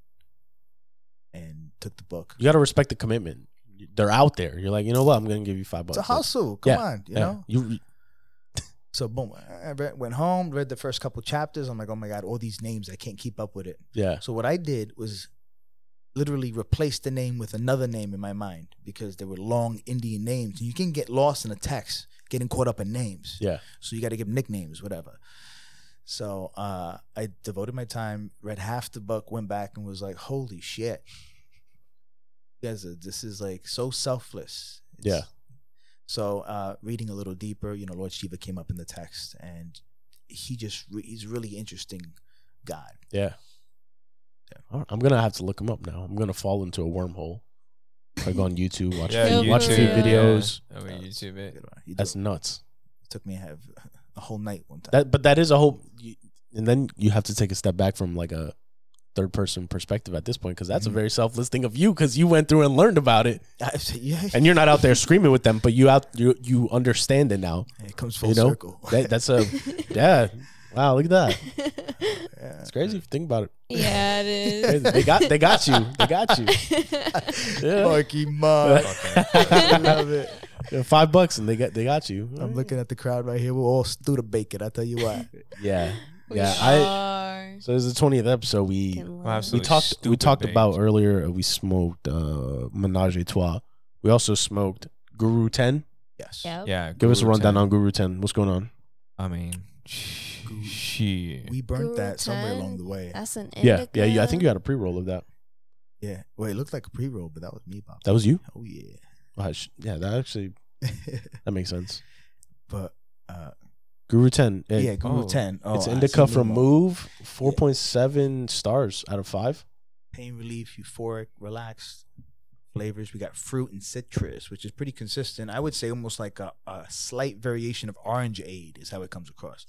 S6: and took the book.
S2: You got to respect the commitment. They're out there. You're like, you know what? I'm going to give you $5.
S6: It's a hustle. Come on, you know? So, boom. I went home, read the first couple chapters. I'm like, oh, my God, all these names. I can't keep up with it.
S2: Yeah.
S6: So what I did was literally replace the name with another name in my mind because there were long Indian names. And you can get lost in a text, getting caught up in names.
S2: Yeah.
S6: So you got to give nicknames, whatever. So I devoted my time, read half the book, went back and was like, holy shit. You guys, this is like so selfless.
S2: Yeah.
S6: So reading a little deeper, you know, Lord Shiva came up in the text, and he's a really interesting guy.
S2: Yeah. I'm going to have to look him up now. I'm going to fall into a wormhole. I go on YouTube, watch a few videos.
S4: Yeah. Oh, YouTube it.
S2: That's nuts.
S6: It took me a whole night one time.
S2: But that is a whole, and then you have to take a step back from like a third person perspective at this point, because that's a very selfless thing of you, because you went through and learned about it, and you're not out there screaming with them, but you understand it now.
S6: It comes full circle.
S2: That's a wow, look at that. It's crazy if you think about it.
S5: Yeah, it is.
S2: They got you. They got you. Yeah.
S6: Marky Mark. I love it.
S2: Yeah, $5 and they got you.
S6: I'm looking at the crowd right here. We're all Studebaker. I tell you what.
S2: Yeah.
S5: We
S2: Yeah.
S5: are.
S2: So this is the 20th episode. We talked about earlier. We smoked Menage a Trois. We also smoked Guru 10.
S6: Yes.
S5: Yep.
S4: Yeah.
S2: Give us a
S4: Guru
S2: rundown
S4: 10.
S2: on Guru 10. What's going on?
S4: I mean, shit.
S6: We burnt
S5: Guru
S6: that somewhere
S5: 10?
S6: along the way.
S5: That's an
S2: Yeah.
S5: indica.
S2: I think you had a pre-roll of that.
S6: Yeah. Well, it looked like a pre-roll, but that was me, Bob.
S2: That was you?
S6: Oh, yeah.
S2: Yeah, that actually, that makes sense.
S6: But,
S2: Guru 10.
S6: yeah, Guru
S4: oh,
S6: 10. Oh,
S2: It's
S6: I
S2: indica
S6: see
S2: from
S6: Nemo.
S2: Move. 4.7 stars out of 5.
S6: Pain relief, euphoric, relaxed flavors. We got fruit and citrus, which is pretty consistent. I would say almost like a slight variation of orangeade is how it comes across.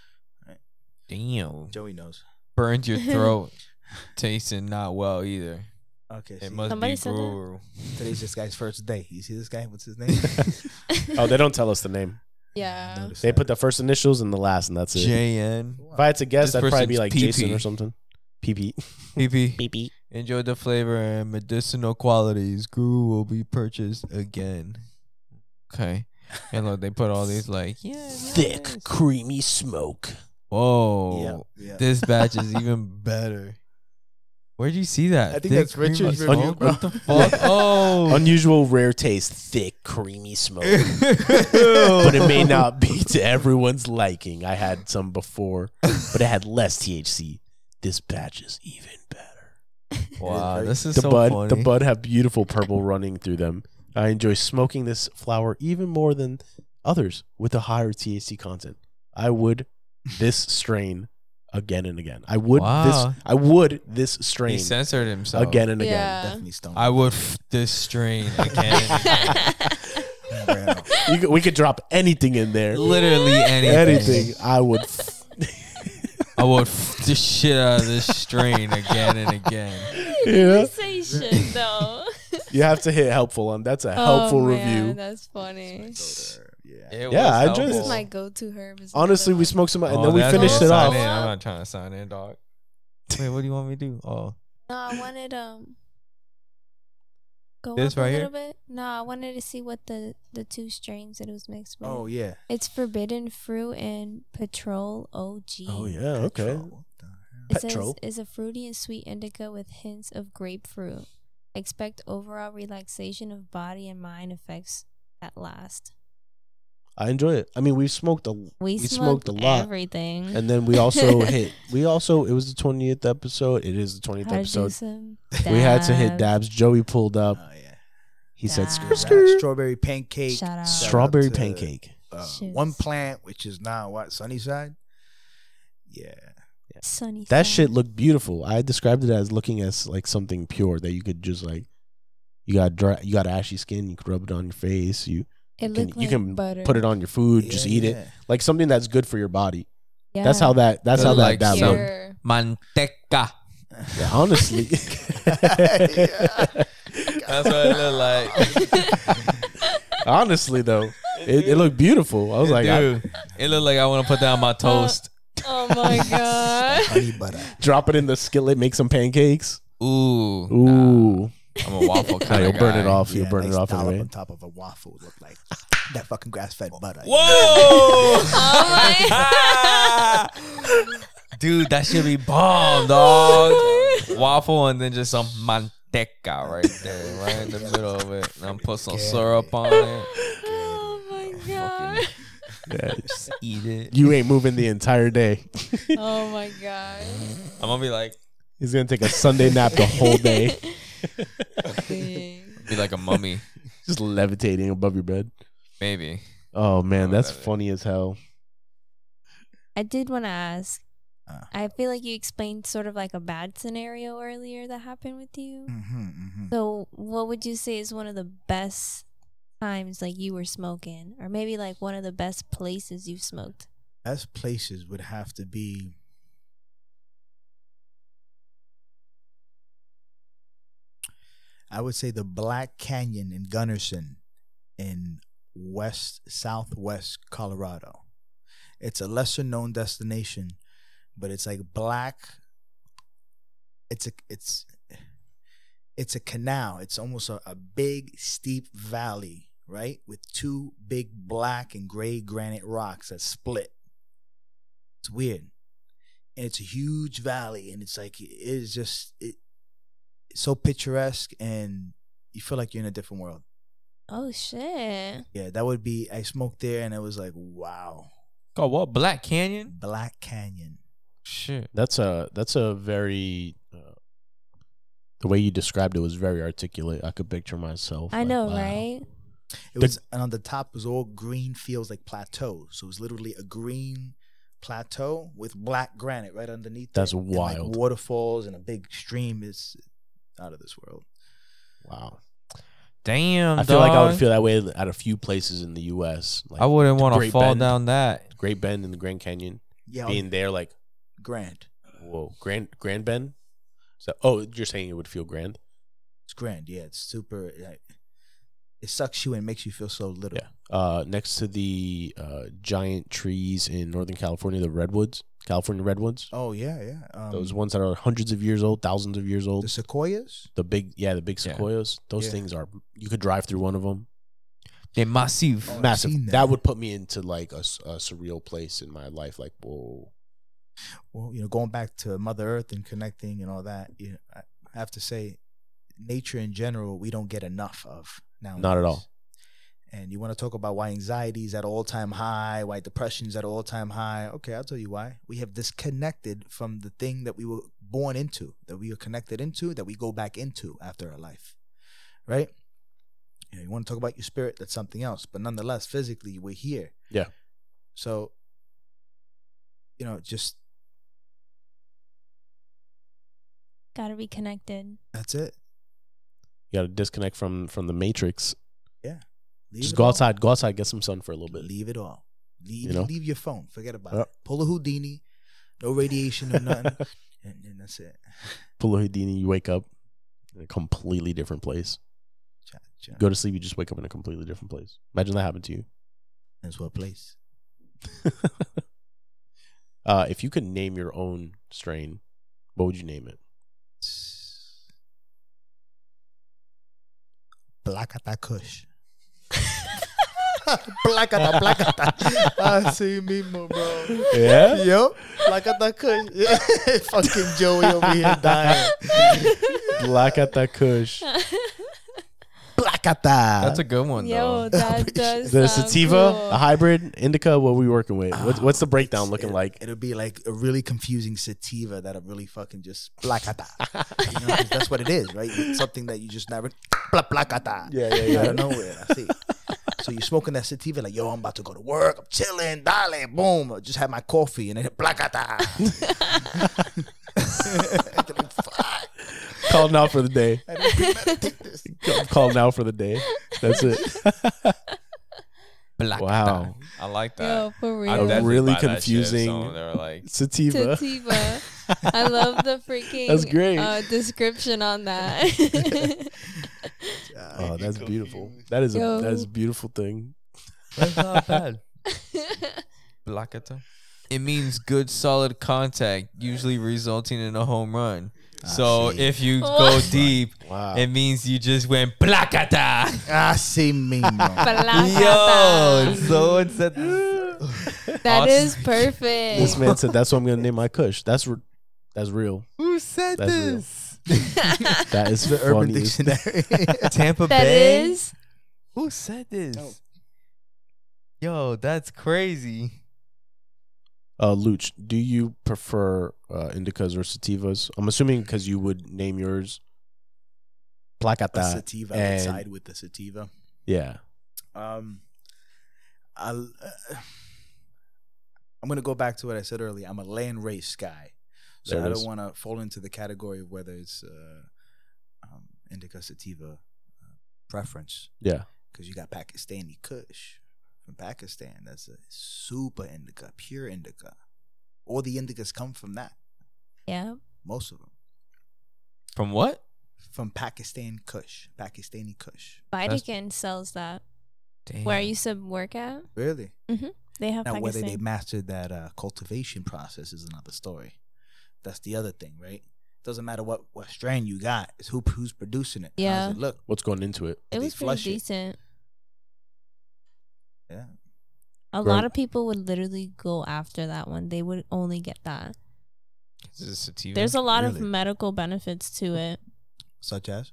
S4: Damn.
S6: Joey knows.
S4: Burned your throat. Tasting not well either.
S6: Okay,
S4: It
S6: see,
S4: must
S5: Somebody
S4: be
S5: said that?
S4: Guru.
S6: today's this guy's first day. You see this guy? What's his name?
S2: Oh, they don't tell us the name.
S5: Yeah.
S6: Notice
S2: They
S6: that.
S2: put the first initials and the last, and that's it.
S4: JN.
S2: If I had to guess,
S4: This
S2: that'd probably be
S4: person's
S2: like Jason
S4: PP.
S2: or something. PP.
S4: PP.
S2: PP.
S4: Enjoy the flavor and medicinal qualities. Guru will be purchased again. Okay. And look, they put all these like,
S2: Thick, creamy smoke.
S4: Whoa.
S6: Yeah.
S4: This batch is even better. Where'd you see that?
S6: I think
S4: Thick,
S6: that's
S4: creamy
S6: Richard's
S4: smoke?
S6: review, bro.
S4: What the fuck? Oh.
S2: Unusual, rare taste. Thick, creamy smoke. But it may not be to everyone's liking. I had some before, but it had less THC. This batch is even better.
S4: Wow, this is
S2: The
S4: so
S2: bud,
S4: funny.
S2: the bud have beautiful purple running through them. I enjoy smoking this flower even more than others with a higher THC content. I would this strain again and again. I would
S4: Wow.
S2: this strain
S4: He censored himself.
S2: again and again.
S5: Yeah.
S6: Definitely stoned.
S4: I would this strain again.
S2: We could drop anything in there.
S4: Literally anything.
S2: Anything. I would.
S4: I would the shit out of this strain again and again.
S2: Yeah.
S5: You say shit though.
S2: You have to hit helpful on. That's a helpful
S5: Oh,
S2: review.
S5: man, that's funny.
S6: Yeah.
S4: It
S2: Yeah,
S4: was
S2: I enjoy
S5: This
S2: this.
S5: is my go-to herb. is
S2: Honestly,
S5: another
S2: we
S5: one.
S2: smoked some, and
S4: Oh,
S2: then we
S4: that's
S2: finished
S4: all.
S2: it
S4: Sign
S2: off.
S4: in. I'm not trying to sign in, dog. Wait, what do you want me to do? Oh,
S5: No, I wanted go
S4: This
S5: up a
S4: right
S5: little
S4: here?
S5: bit. No, I wanted to see what the two strains that it was mixed with.
S6: Oh, yeah.
S5: It's forbidden fruit and Patrol OG.
S2: Oh yeah, okay.
S6: Petrol.
S5: It says
S2: Petrol.
S5: is a fruity and sweet indica with hints of grapefruit. Expect overall relaxation of body and mind effects that last.
S2: I enjoy it. I mean, we smoked
S5: We
S2: smoked a lot,
S5: everything.
S2: and then we also hit. It was the 20th episode. It is the 20th
S5: Had to do
S2: episode.
S5: some
S2: We had to hit
S5: dabs.
S2: dabs. Joey pulled up.
S6: Oh, yeah.
S2: He said,
S5: Dabs.
S2: "Skirt, skirt."
S6: Strawberry pancake.
S5: Shout out.
S2: Strawberry
S6: Shout out to,
S2: pancake.
S5: Shoots.
S6: One Plant, which is now what? Sunnyside? Yeah.
S5: Sunny
S2: That
S5: side.
S2: shit looked beautiful. I described it as looking as like something pure that you could just like, You got ashy skin. You can rub it on your face. You
S5: It
S2: can
S5: butter.
S2: put it on your food. Just eat it
S6: Yeah.
S2: like something that's good for your body.
S5: Yeah.
S2: That's how that
S4: Like
S2: dab
S4: some-
S2: look.
S5: Pure.
S4: Manteca.
S2: Yeah, honestly.
S4: That's what it look like.
S2: Honestly, though, it looked beautiful. I was like,
S4: dude, it looked like I want to put that on my toast.
S5: Oh my god.
S6: Honey butter.
S2: drop it in the skillet, make some pancakes.
S4: Ooh.
S2: Ooh,
S4: I'm a waffle
S2: nah,
S4: kind
S2: you'll
S4: of
S2: burn
S4: guy.
S2: it off.
S6: Yeah,
S2: You'll burn
S6: nice
S2: it off
S6: dollop
S2: anyway.
S6: on top of a waffle would look like that fucking grass-fed butter.
S4: Whoa!
S5: Oh
S4: Dude, that should be bomb, dog. Waffle and then just some manteca right there, right in the middle of it. And I'm put some syrup on it.
S5: Oh my god.
S2: Yeah,
S4: Just eat it.
S2: you ain't moving the entire day.
S5: Oh my god.
S4: I'm gonna be like
S2: He's gonna take a Sunday nap the whole day,
S4: be like a mummy,
S2: just levitating above your bed.
S4: maybe.
S2: Oh man,
S4: Oh,
S2: that's
S4: that is-
S2: funny as hell.
S5: I did want to ask.
S6: Uh.
S5: I feel like you explained sort of like a bad scenario earlier that happened with you.
S6: Mm-hmm.
S5: So, what would you say is one of the best times like you were smoking, or maybe like one of the best places you've smoked?
S6: Best places would have to be. I would say the Black Canyon in Gunderson in southwest Colorado. It's a lesser known destination, but it's like black. It's a canal. It's almost a big steep valley, right? With two big black and gray granite rocks that split. It's weird. And it's a huge valley, and it's like it's so picturesque, and you feel like you're in a different world.
S5: Oh shit!
S6: Yeah, that would be. I smoked there, and it was like, wow,
S4: Called what? Black Canyon?
S6: Black Canyon.
S4: Shit.
S2: That's a very the way you described it was very articulate. I could picture myself.
S5: I
S2: like,
S5: know,
S2: wow.
S5: right?
S6: It was, and on the top was all green fields, like plateaus. So it was literally a green plateau with black granite right underneath.
S2: That's
S6: it, and,
S2: wild.
S6: like waterfalls and a big stream is out of this world.
S2: Wow.
S4: Damn,
S2: I feel like I would
S4: dog.
S2: feel that way at a few places in the U.S. Like
S4: I wouldn't
S2: the
S4: want to
S2: Great
S4: fall
S2: Bend.
S4: down that.
S2: Great Bend and the Grand Canyon.
S6: Yeah,
S2: Being there, like,
S6: grand.
S2: whoa, Grand Bend. So, oh, you're saying it would feel grand?
S6: It's grand. Yeah, it's super. It sucks you and makes you feel so little.
S2: Yeah. Next to the giant trees in Northern California, the redwoods, California redwoods.
S6: Oh yeah, yeah.
S2: Those ones that are hundreds of years old, thousands of years old.
S6: the sequoias.
S2: The big
S4: Yeah.
S2: sequoias. Those
S6: Yeah.
S2: things are. You could drive through one of them.
S4: They're massive.
S6: Oh, I've
S2: Massive.
S6: seen
S2: That.
S6: that.
S2: would put me into like a surreal place in my life. Like, whoa.
S6: Well, going back to Mother Earth and connecting and all that. I have to say, nature in general, we don't get enough of now.
S2: Not at all.
S6: And you want to talk about why anxiety is at all time high, why depression is at all time high. Okay, I'll tell you why. We have disconnected from the thing that we were born into, that we are connected into, that we go back into after our life, right? You want to talk about your spirit, that's something else. But nonetheless, physically, we're here.
S2: Yeah.
S6: So, just
S5: Gotta be connected.
S6: that's it.
S2: You got to disconnect from the matrix.
S6: Leave
S2: Just
S6: it
S2: go
S6: all.
S2: outside, get some sun for a little bit.
S6: Leave it all. Leave,
S2: You know?
S6: leave your phone. Forget about
S2: Yep.
S6: it. Pull a Houdini. No radiation or nothing. and that's it.
S2: Pull a Houdini, you wake up in a completely different place.
S6: Cha-cha.
S2: Go to sleep, you just wake up in a completely different place. Imagine that happened to you.
S6: That's what place.
S2: If you could name your own strain, what would you name it?
S6: Blacata Kush. Blacata. Así mismo, bro.
S2: Yeah?
S6: Yo, Blacata Kush. Fucking Joey over here dying.
S2: Blacata Kush.
S6: Blacata.
S4: That's a good one,
S5: Yo,
S4: though.
S5: that does
S2: The
S5: sound
S2: sativa,
S5: cool.
S2: a hybrid, indica, what are we working with? What's the breakdown looking like?
S6: It'll be like a really confusing sativa that'll really fucking just blacata. 'Cause that's what it is, right? It's something that you just never blacata.
S2: Yeah.
S6: Out of nowhere. I see. So you're smoking that sativa, like, yo, I'm about to go to work. I'm chilling, dale, boom. I just had my coffee and then blacata.
S2: calling out for the day.
S6: I didn't premeditate this.
S2: I'm calling out for the day. That's it.
S4: Black
S2: Wow.
S4: tie. I like that.
S5: Yo, for
S4: I
S5: real.
S4: definitely
S2: really
S4: buy that shit if
S2: confusing-
S4: someone- They were like,
S2: Sativa.
S5: Sativa. I love the freaking
S2: That's great.
S5: Description on that.
S2: Oh, that's beautiful. That is
S5: Yo.
S2: that is a beautiful thing.
S4: that's not bad. Blacata. It means good solid contact, usually resulting in a home run. So
S6: see.
S4: if you go
S5: What?
S4: deep,
S2: Wow.
S4: it means you just went placata.
S6: Así mismo.
S4: Yo, so it's that.
S5: That is
S4: Awesome.
S5: perfect.
S2: This man said that's what I'm gonna name my Kush. That's real.
S4: Who said
S2: That's real.
S4: this?
S2: That is
S6: The Urban
S2: funny.
S6: Dictionary.
S4: Tampa
S5: That
S4: Bay.
S5: is.
S4: Who said this?
S6: No.
S4: Yo, that's crazy.
S2: Luch, do you prefer indicas or sativas? I'm assuming because you would name yours
S6: A
S2: Placata.
S6: sativa. I would
S2: and-
S6: side with the sativa.
S2: Yeah.
S6: I'm gonna go back to what I said earlier. I'm a land race guy, so
S2: There it
S6: I
S2: is.
S6: don't want to fall into the category of whether it's indica sativa preference,
S2: Yeah.
S6: because you got Pakistani Kush from Pakistan. That's a super indica, pure indica. All the indicas come from that.
S5: Yeah.
S6: Most of them
S4: From what?
S6: from Pakistan Kush, Pakistani Kush.
S5: Vatican sells that.
S4: Damn.
S5: Where I used to work at,
S6: Really?
S5: they have
S6: Now, whether they
S5: Pakistan.
S6: mastered that cultivation process is another story. That's the other thing, right? Doesn't matter what strain you got; it's who's producing it.
S5: Yeah.
S6: How's it look?
S2: What's going into it?
S5: It
S6: they
S5: was pretty
S6: flush it.
S5: decent.
S6: Yeah.
S5: A
S2: Right.
S5: lot of people would literally go after that one. They would only get that.
S4: Is this sativa?
S5: There's a lot of
S6: Really?
S5: medical benefits to it.
S6: Such as?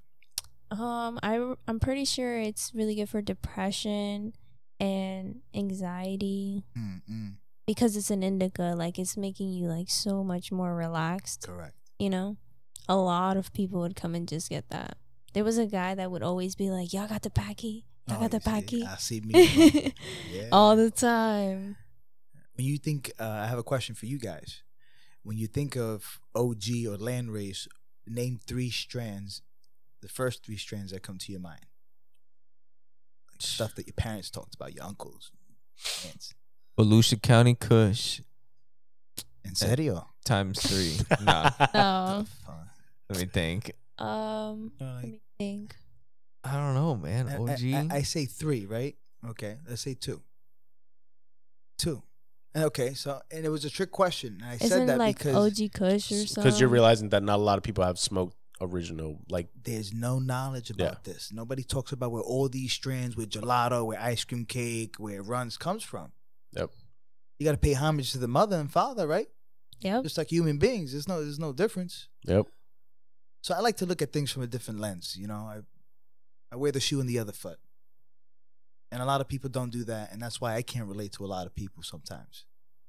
S5: I'm pretty sure it's really good for depression and anxiety because it's an indica. Like it's making you like so much more relaxed.
S6: Correct.
S5: You know, a lot of people would come and just get that. There was a guy that would always be like, "Y'all got the packy? Y'all got the packy?"
S6: I see me. Yeah.
S5: All the time.
S6: When you think, I have a question for you guys. When you think of OG or land race, name 3 strands. The first 3 strands that come to your mind. Like stuff that your parents talked about, your uncles, aunts.
S4: Volusia County Kush
S6: En serio?
S4: times 3. Nah,
S5: No.
S4: let me think.
S5: Let me think.
S4: I don't know, man. OG.
S6: I say 3, right? Okay, let's say 2. 2. And okay, so and it was a trick question. And I said
S5: Isn't
S6: that
S5: like
S6: because
S5: OG Kush or something?
S2: Because you're realizing that not a lot of people have smoked original. Like,
S6: there's no knowledge about this. Nobody talks about where all these strands, where gelato, where ice cream cake, where it runs comes from.
S2: yep.
S6: You got to pay homage to the mother and father, right?
S5: Yep.
S6: Just like human beings, there's no difference.
S2: Yep.
S6: So I like to look at things from a different lens. You know, I wear the shoe in the other foot, and a lot of people don't do that, and that's why I can't relate to a lot of people sometimes.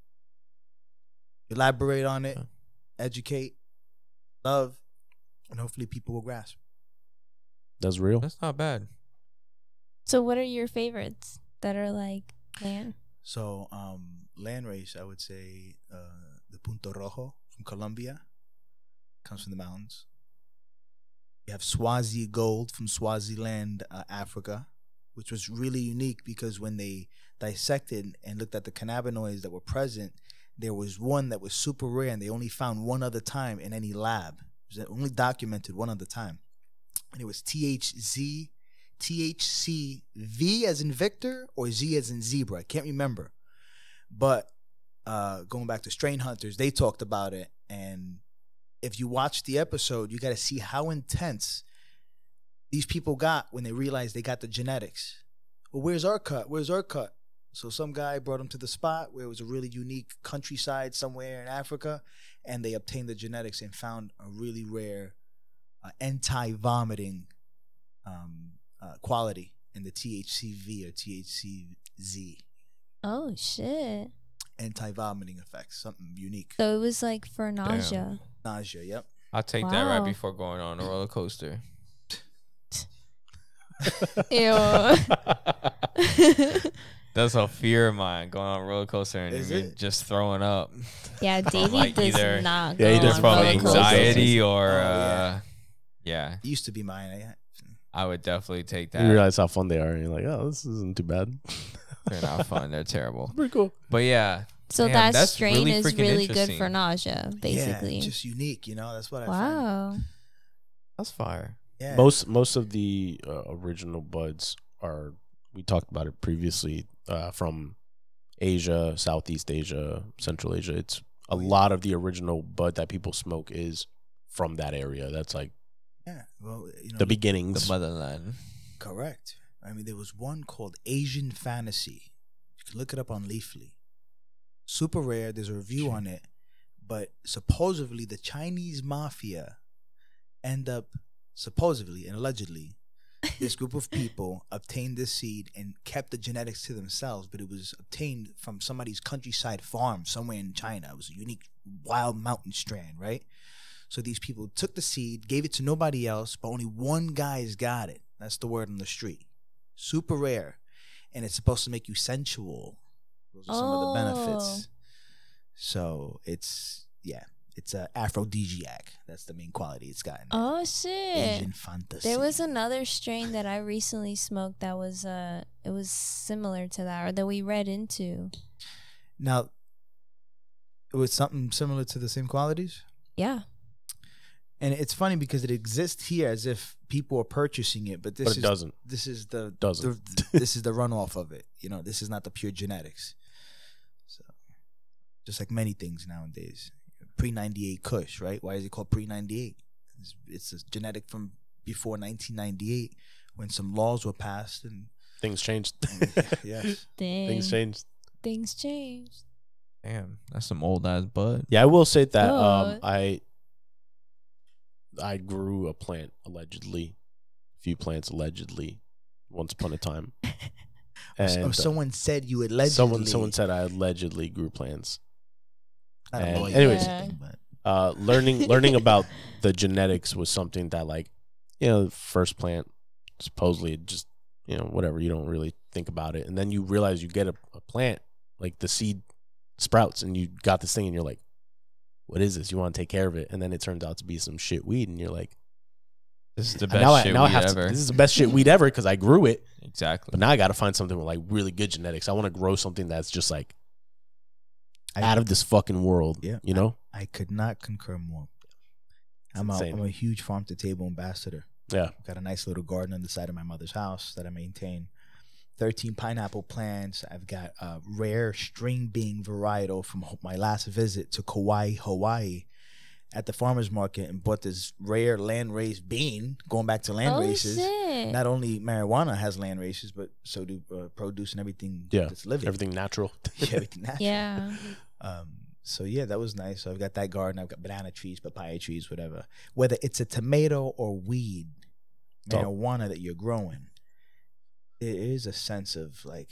S6: Elaborate on it, educate, love, and hopefully people will grasp.
S2: That's real.
S4: That's not bad.
S5: So what are your favorites that are like land?
S6: So, land race, I would say the Punto Rojo from Colombia comes from the mountains. You have Swazi Gold from Swaziland, Africa, which was really unique because when they dissected and looked at the cannabinoids that were present, there was one that was super rare and they only found one other time in any lab. It was only documented one other time. And it was THCV as in Victor or Z as in zebra. I can't remember. But going back to Strain Hunters, they talked about it. And if you watch the episode, you got to see how intense these people got when they realized they got the genetics. Well, where's our cut? Where's our cut? So some guy brought them to the spot where it was a really unique countryside somewhere in Africa, and they obtained the genetics and found a really rare anti-vomiting quality in the THCV or THCZ.
S5: Oh shit.
S6: Anti-vomiting effects, something unique.
S5: So it was like for nausea.
S6: Nausea, yep.
S4: I'll take that right
S5: Wow.
S4: before going on a roller coaster.
S5: Ew.
S4: That's a fear of mine, going on a roller coaster and
S6: Is
S4: even
S6: it?
S4: just throwing up.
S5: Yeah, Davey
S4: Like
S5: does
S4: either-
S5: not
S2: Yeah, he
S5: go
S2: does
S5: on
S4: From
S5: roller
S2: probably
S5: coasters.
S4: anxiety or
S6: Oh, yeah.
S4: Yeah,
S6: It used to be mine.
S4: I would definitely take
S2: You
S4: that.
S2: realize how fun they are, and you're like, oh, this isn't too bad.
S4: They're not fun. They're terrible.
S2: Pretty cool.
S4: But yeah.
S5: So
S4: Damn,
S5: that
S4: that's
S5: strain
S4: really
S5: is
S4: freaking
S5: really good
S4: interesting.
S5: for nausea, basically.
S6: Yeah, just unique, That's what I find.
S5: Wow.
S4: That's fire.
S6: Yeah.
S2: Most of the original buds are, we talked about it previously, from Asia, Southeast Asia, Central Asia. It's a lot of the original bud that people smoke is from that area. That's like
S6: Yeah. Well,
S2: the beginnings.
S4: The motherland.
S6: correct. I mean, there was one called Asian Fantasy. You can look it up on Leafly. Super rare. There's a review on it. But supposedly the Chinese mafia end up, supposedly and allegedly, this group of people obtained this seed and kept the genetics to themselves, but it was obtained from somebody's countryside farm somewhere in China. It was a unique wild mountain strand, right? So these people took the seed, gave it to nobody else, but only one guy's got it. That's the word on the street. Super rare. And it's supposed to make you sensual. Those are some of the benefits. So it's a aphrodisiac. That's the main quality it's got.
S5: Oh shit!
S6: Asian fantasy.
S5: There was another strain that I recently smoked that was it was similar to that, or that we read into.
S6: Now, it was something similar to the same qualities?
S5: Yeah.
S6: And it's funny because it exists here as if people are purchasing it, but
S2: But it doesn't.
S6: This is the
S2: Doesn't.
S6: this is the runoff of it. This is not the pure genetics. So, just like many things nowadays, pre-98 Kush, right? Why is it called pre-98? It's a genetic from before 1998 when some laws were passed and
S2: Things changed.
S6: yes,
S5: Dang.
S2: Things changed.
S5: Things changed.
S4: Damn, that's some old ass bud.
S2: Yeah, I will say that
S5: Oh.
S2: I grew a plant allegedly, a few plants allegedly, once upon a time. And
S6: someone said you allegedly.
S2: someone said I allegedly grew plants.
S6: I don't
S2: and
S6: know.
S2: anyways,
S6: but
S2: learning about the genetics was something that, like, first plant, supposedly just, whatever, you don't really think about it. And then you realize you get a plant, like the seed sprouts, and you got this thing and you're like, what is this? You want to take care of it. And then it turns out to be some shit weed. And you're like,
S4: This is the
S2: and
S4: best shit
S2: I
S4: weed
S2: have
S4: ever.
S2: this is the best shit weed ever because I grew it.
S4: Exactly.
S2: But now I got to find something with like really good genetics. I want to grow something that's just like out of this fucking world.
S6: Yeah.
S2: You know?
S6: I could not concur more. I'm
S2: insane.
S6: a huge farm to table ambassador.
S2: Yeah.
S6: Got a nice little garden on the side of my mother's house that I maintain. 13 pineapple plants. I've got a rare string bean varietal from my last visit to Kauai, Hawaii, at the farmer's market, and bought this rare land-raised bean, going back to land races.
S5: Shit.
S6: Not only marijuana has land races, but so do produce and everything
S2: Yeah.
S6: that's living.
S2: Everything natural.
S6: Yeah, everything natural.
S5: Yeah.
S6: So yeah, that was nice. So I've got that garden. I've got banana trees, papaya trees, whatever. Whether it's a tomato or weed, marijuana that you're growing, there is a sense of like,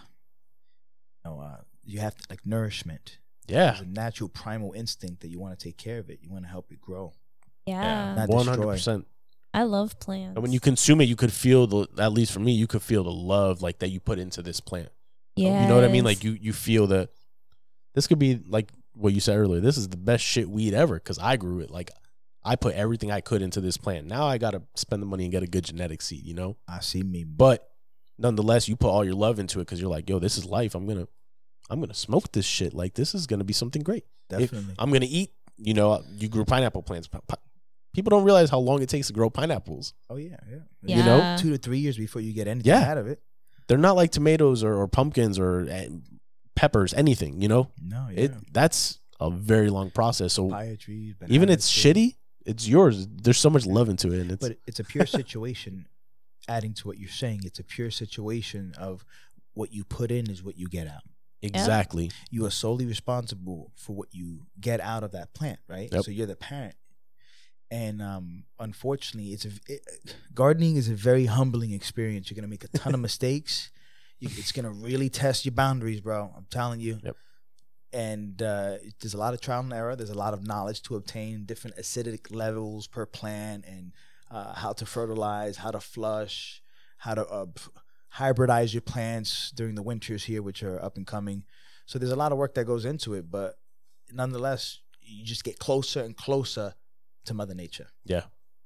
S6: you have to, like, nourishment.
S2: Yeah.
S6: There's a natural primal instinct that you want to take care of it. You want to help it grow.
S5: Yeah.
S6: Not
S2: 100%.
S5: I love plants.
S2: And when you consume it, you could feel at least for me, you could feel the love like that you put into this plant.
S5: yeah.
S2: You know what I mean? Like you feel that this could be like what you said earlier. This is the best shit weed ever because I grew it. Like I put everything I could into this plant. Now I got to spend the money and get a good genetic seed, you know?
S6: I see me.
S2: But nonetheless, you put all your love into it because you're like, yo, this is life. I'm gonna smoke this shit. Like this is gonna be something great.
S6: Definitely.
S2: I'm gonna eat. You grew pineapple plants. People don't realize how long it takes to grow pineapples.
S6: Oh yeah, yeah.
S5: Yeah.
S2: You know?
S6: 2 to 3 years before you get anything
S2: Yeah.
S6: out of it.
S2: They're not like tomatoes or pumpkins or peppers, anything. You know,
S6: No, yeah.
S2: that's a very long process. So
S6: Papaya trees,
S2: even
S6: banana
S2: it's
S6: trees.
S2: shitty, it's yours. There's so much love into it, and it's
S6: But it's a pure situation. Adding to what you're saying, it's a pure situation of what you put in is what you get out.
S2: exactly.
S6: You are solely responsible for what you get out of that plant, right?
S2: Yep.
S6: So you're the parent. And unfortunately, gardening is a very humbling experience. You're gonna make a ton of mistakes. It's gonna really test your boundaries, bro. I'm telling you.
S2: Yep.
S6: And there's a lot of trial and error. There's a lot of knowledge to obtain, different acidic levels per plant, and how to fertilize, how to flush, how to hybridize your plants during the winters here, which are up and coming. So there's a lot of work that goes into it, but nonetheless, you just get closer and closer to Mother Nature.
S2: Yeah.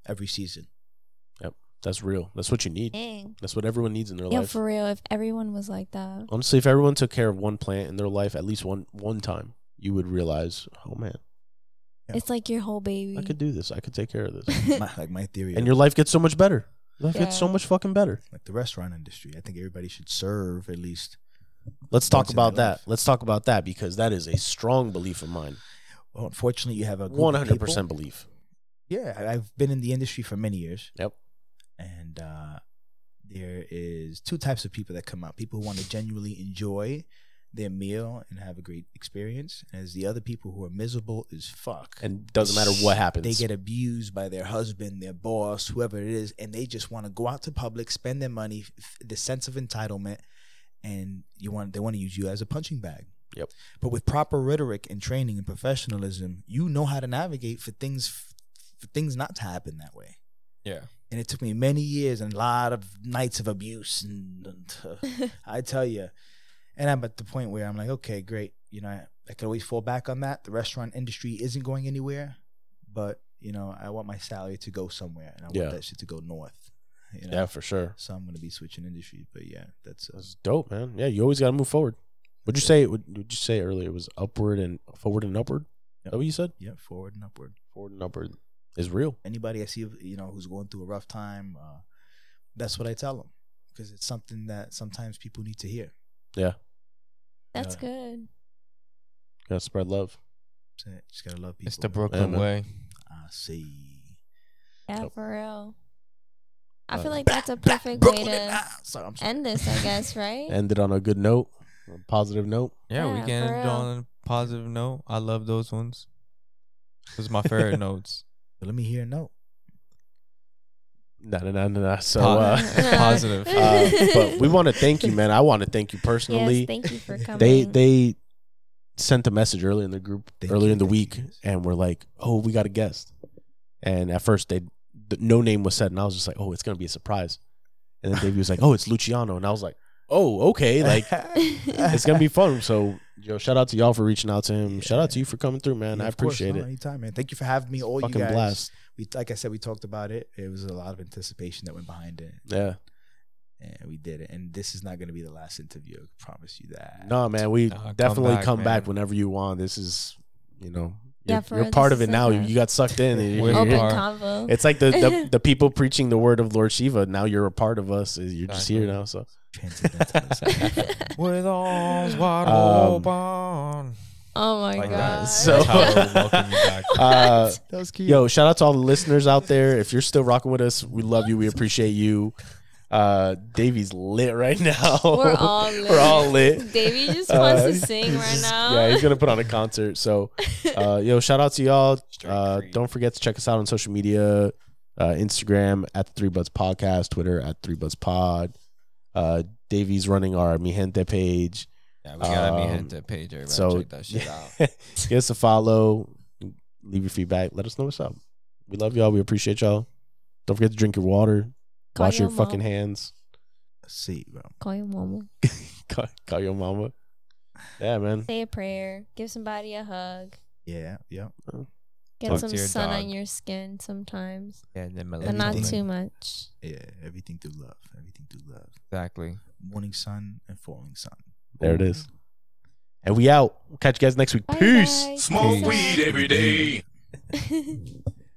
S6: every season.
S2: That's real. That's what you need.
S5: Dang.
S2: That's what everyone needs in their
S5: Yeah,
S2: life.
S5: for real. If everyone was like that.
S2: Honestly, if everyone took care of one plant in their life at least one time, you would realize, oh man,
S6: Yeah.
S5: It's like your whole baby.
S2: I could do this. I could take care of this.
S6: My theory,
S2: And your life gets so much better. Life gets so
S5: Yeah.
S2: much fucking better.
S6: like the restaurant industry. I think everybody should serve at least.
S2: Let's talk
S6: Once in
S2: about
S6: their
S2: that.
S6: life.
S2: Let's talk about that because that is a strong belief of mine.
S6: Well, unfortunately, you have a group of
S2: 100%
S6: people-
S2: belief.
S6: Yeah, I've been in the industry for many years.
S2: Yep.
S6: And there is two types of people that come out: people who want to genuinely enjoy their meal and have a great experience, and there's the other people who are miserable as fuck.
S2: And doesn't matter what happens.
S6: They get abused by their husband, their boss, whoever it is, and they just want to go out to public, spend their money, the sense of entitlement, and they want to use you as a punching bag.
S2: Yep.
S6: But with proper rhetoric and training and professionalism, you know how to navigate for things not to happen that way.
S4: Yeah.
S6: And it took me many years and a lot of nights of abuse, and I tell you. And I'm at the point where I'm like, okay, great. You know, I can always fall back on that. The restaurant industry isn't going anywhere, but you know, I want my salary to go somewhere, and I
S2: Yeah.
S6: want that shit to go north. You know?
S2: Yeah, for sure.
S6: So I'm gonna be switching industries, but yeah, that's
S2: That's dope, man. Yeah, you always got to move forward. Would you say? Would you say earlier it was upward and forward and upward? Is that what you said?
S6: yeah, forward and upward.
S2: Forward and upward is real.
S6: Anybody I see, you know, who's going through a rough time, that's what I tell them, because it's something that sometimes people need to hear.
S2: Yeah,
S5: That's
S6: Yeah.
S5: good.
S2: gotta spread love.
S6: So you just gotta love people.
S4: It's the Brooklyn
S2: man.
S4: way.
S6: I see.
S5: Yeah,
S2: Yep.
S5: for real. I
S2: Uh,
S5: feel like that's a perfect way to
S6: Sorry, I'm sorry.
S5: end this, I guess, right?
S2: Ended on a good note, a positive note.
S4: Yeah,
S5: Yeah,
S4: we can
S5: for
S4: end
S5: real.
S4: on a positive note. I love those ones. Those are my favorite notes.
S6: But let me hear a note.
S2: Nah. So,
S4: Positive.
S2: but we want to thank you, man. I want to thank you personally.
S5: Yes, thank you for coming.
S2: They sent a message earlier in the group
S6: Thank
S2: earlier
S6: you,
S2: in the
S6: thank
S2: week,
S6: you.
S2: and we're like, "Oh, we got a guest." And at first, no name was said, and I was just like, "Oh, it's gonna be a surprise." And then Davey was like, "Oh, it's Luciano," and I was like, "Oh, okay, like it's gonna be fun." So, yo, shout out to y'all for reaching out to him. Shout out to you for coming through, man.
S6: Yeah,
S2: I
S6: of course.
S2: appreciate
S6: No,
S2: it.
S6: Anytime, man. Thank you for having me. All
S2: Fucking
S6: you guys.
S2: blast.
S6: Like I said, we talked about it. It was a lot of anticipation that went behind it,
S2: Yeah.
S6: and we did it. And this is not going to be the last interview. I promise you that.
S2: No, man, we
S4: Nah,
S2: definitely
S4: come
S2: come
S4: back,
S2: back
S4: man.
S2: whenever you want. This is, you're,
S5: Yeah, for
S2: you're
S5: us,
S2: part of
S5: this
S2: it
S5: is
S2: now.
S5: like a-
S2: You got sucked in. and
S4: We're
S2: you're
S5: Open
S2: here.
S4: are.
S5: convo.
S2: It's like the people preaching the word of Lord Shiva. Now you're a part of us. You're just here
S4: Exactly.
S2: now. So
S6: Transcendental.
S4: With arms wide
S2: Um,
S4: open.
S5: Oh my
S4: Like
S5: god.
S4: that.
S2: So-
S4: That's how we welcome you back.
S2: uh,
S6: That was cute.
S2: yo, shout out to all the listeners out there. If you're still rocking with us, we love you. We appreciate you. Davey's lit right now.
S5: We're all lit.
S2: We're all lit.
S5: Davey just wants to
S2: He's
S5: sing right
S2: just-
S5: now.
S2: Yeah, he's gonna put on a concert. So, yo, shout out to y'all.
S4: Straight creed.
S2: Don't forget to check us out on social media: Instagram at the Three Buds Podcast, Twitter at Three Buds Pod. Davey's running our Mi Gente page.
S4: Yeah, we got a Mi
S2: Um,
S4: Gente page. Everybody
S2: so
S4: check that shit out.
S2: give us a follow. Leave your feedback. Let us know what's up. We love y'all. We appreciate y'all. Don't forget to drink your water.
S5: Call
S2: Wash your
S5: your
S2: fucking
S5: mom.
S2: hands.
S6: See, bro.
S5: Call your mama.
S2: Call your mama. Yeah, man.
S5: Say a prayer. Give somebody a hug.
S6: Yeah, yeah.
S5: Get
S4: Talk
S5: some
S4: to your
S5: sun
S4: dog.
S5: on your skin sometimes,
S4: Yeah, the
S5: but
S4: melody.
S5: not
S6: Everything.
S5: too much.
S6: Yeah, everything through love. Everything through love.
S4: Exactly.
S6: Morning sun and falling sun.
S2: There it is. And we out. We'll catch you guys next week.
S5: Bye,
S2: Peace.
S5: guys.
S4: Smoke
S5: Peace
S4: weed
S5: out.
S7: every day.
S5: day.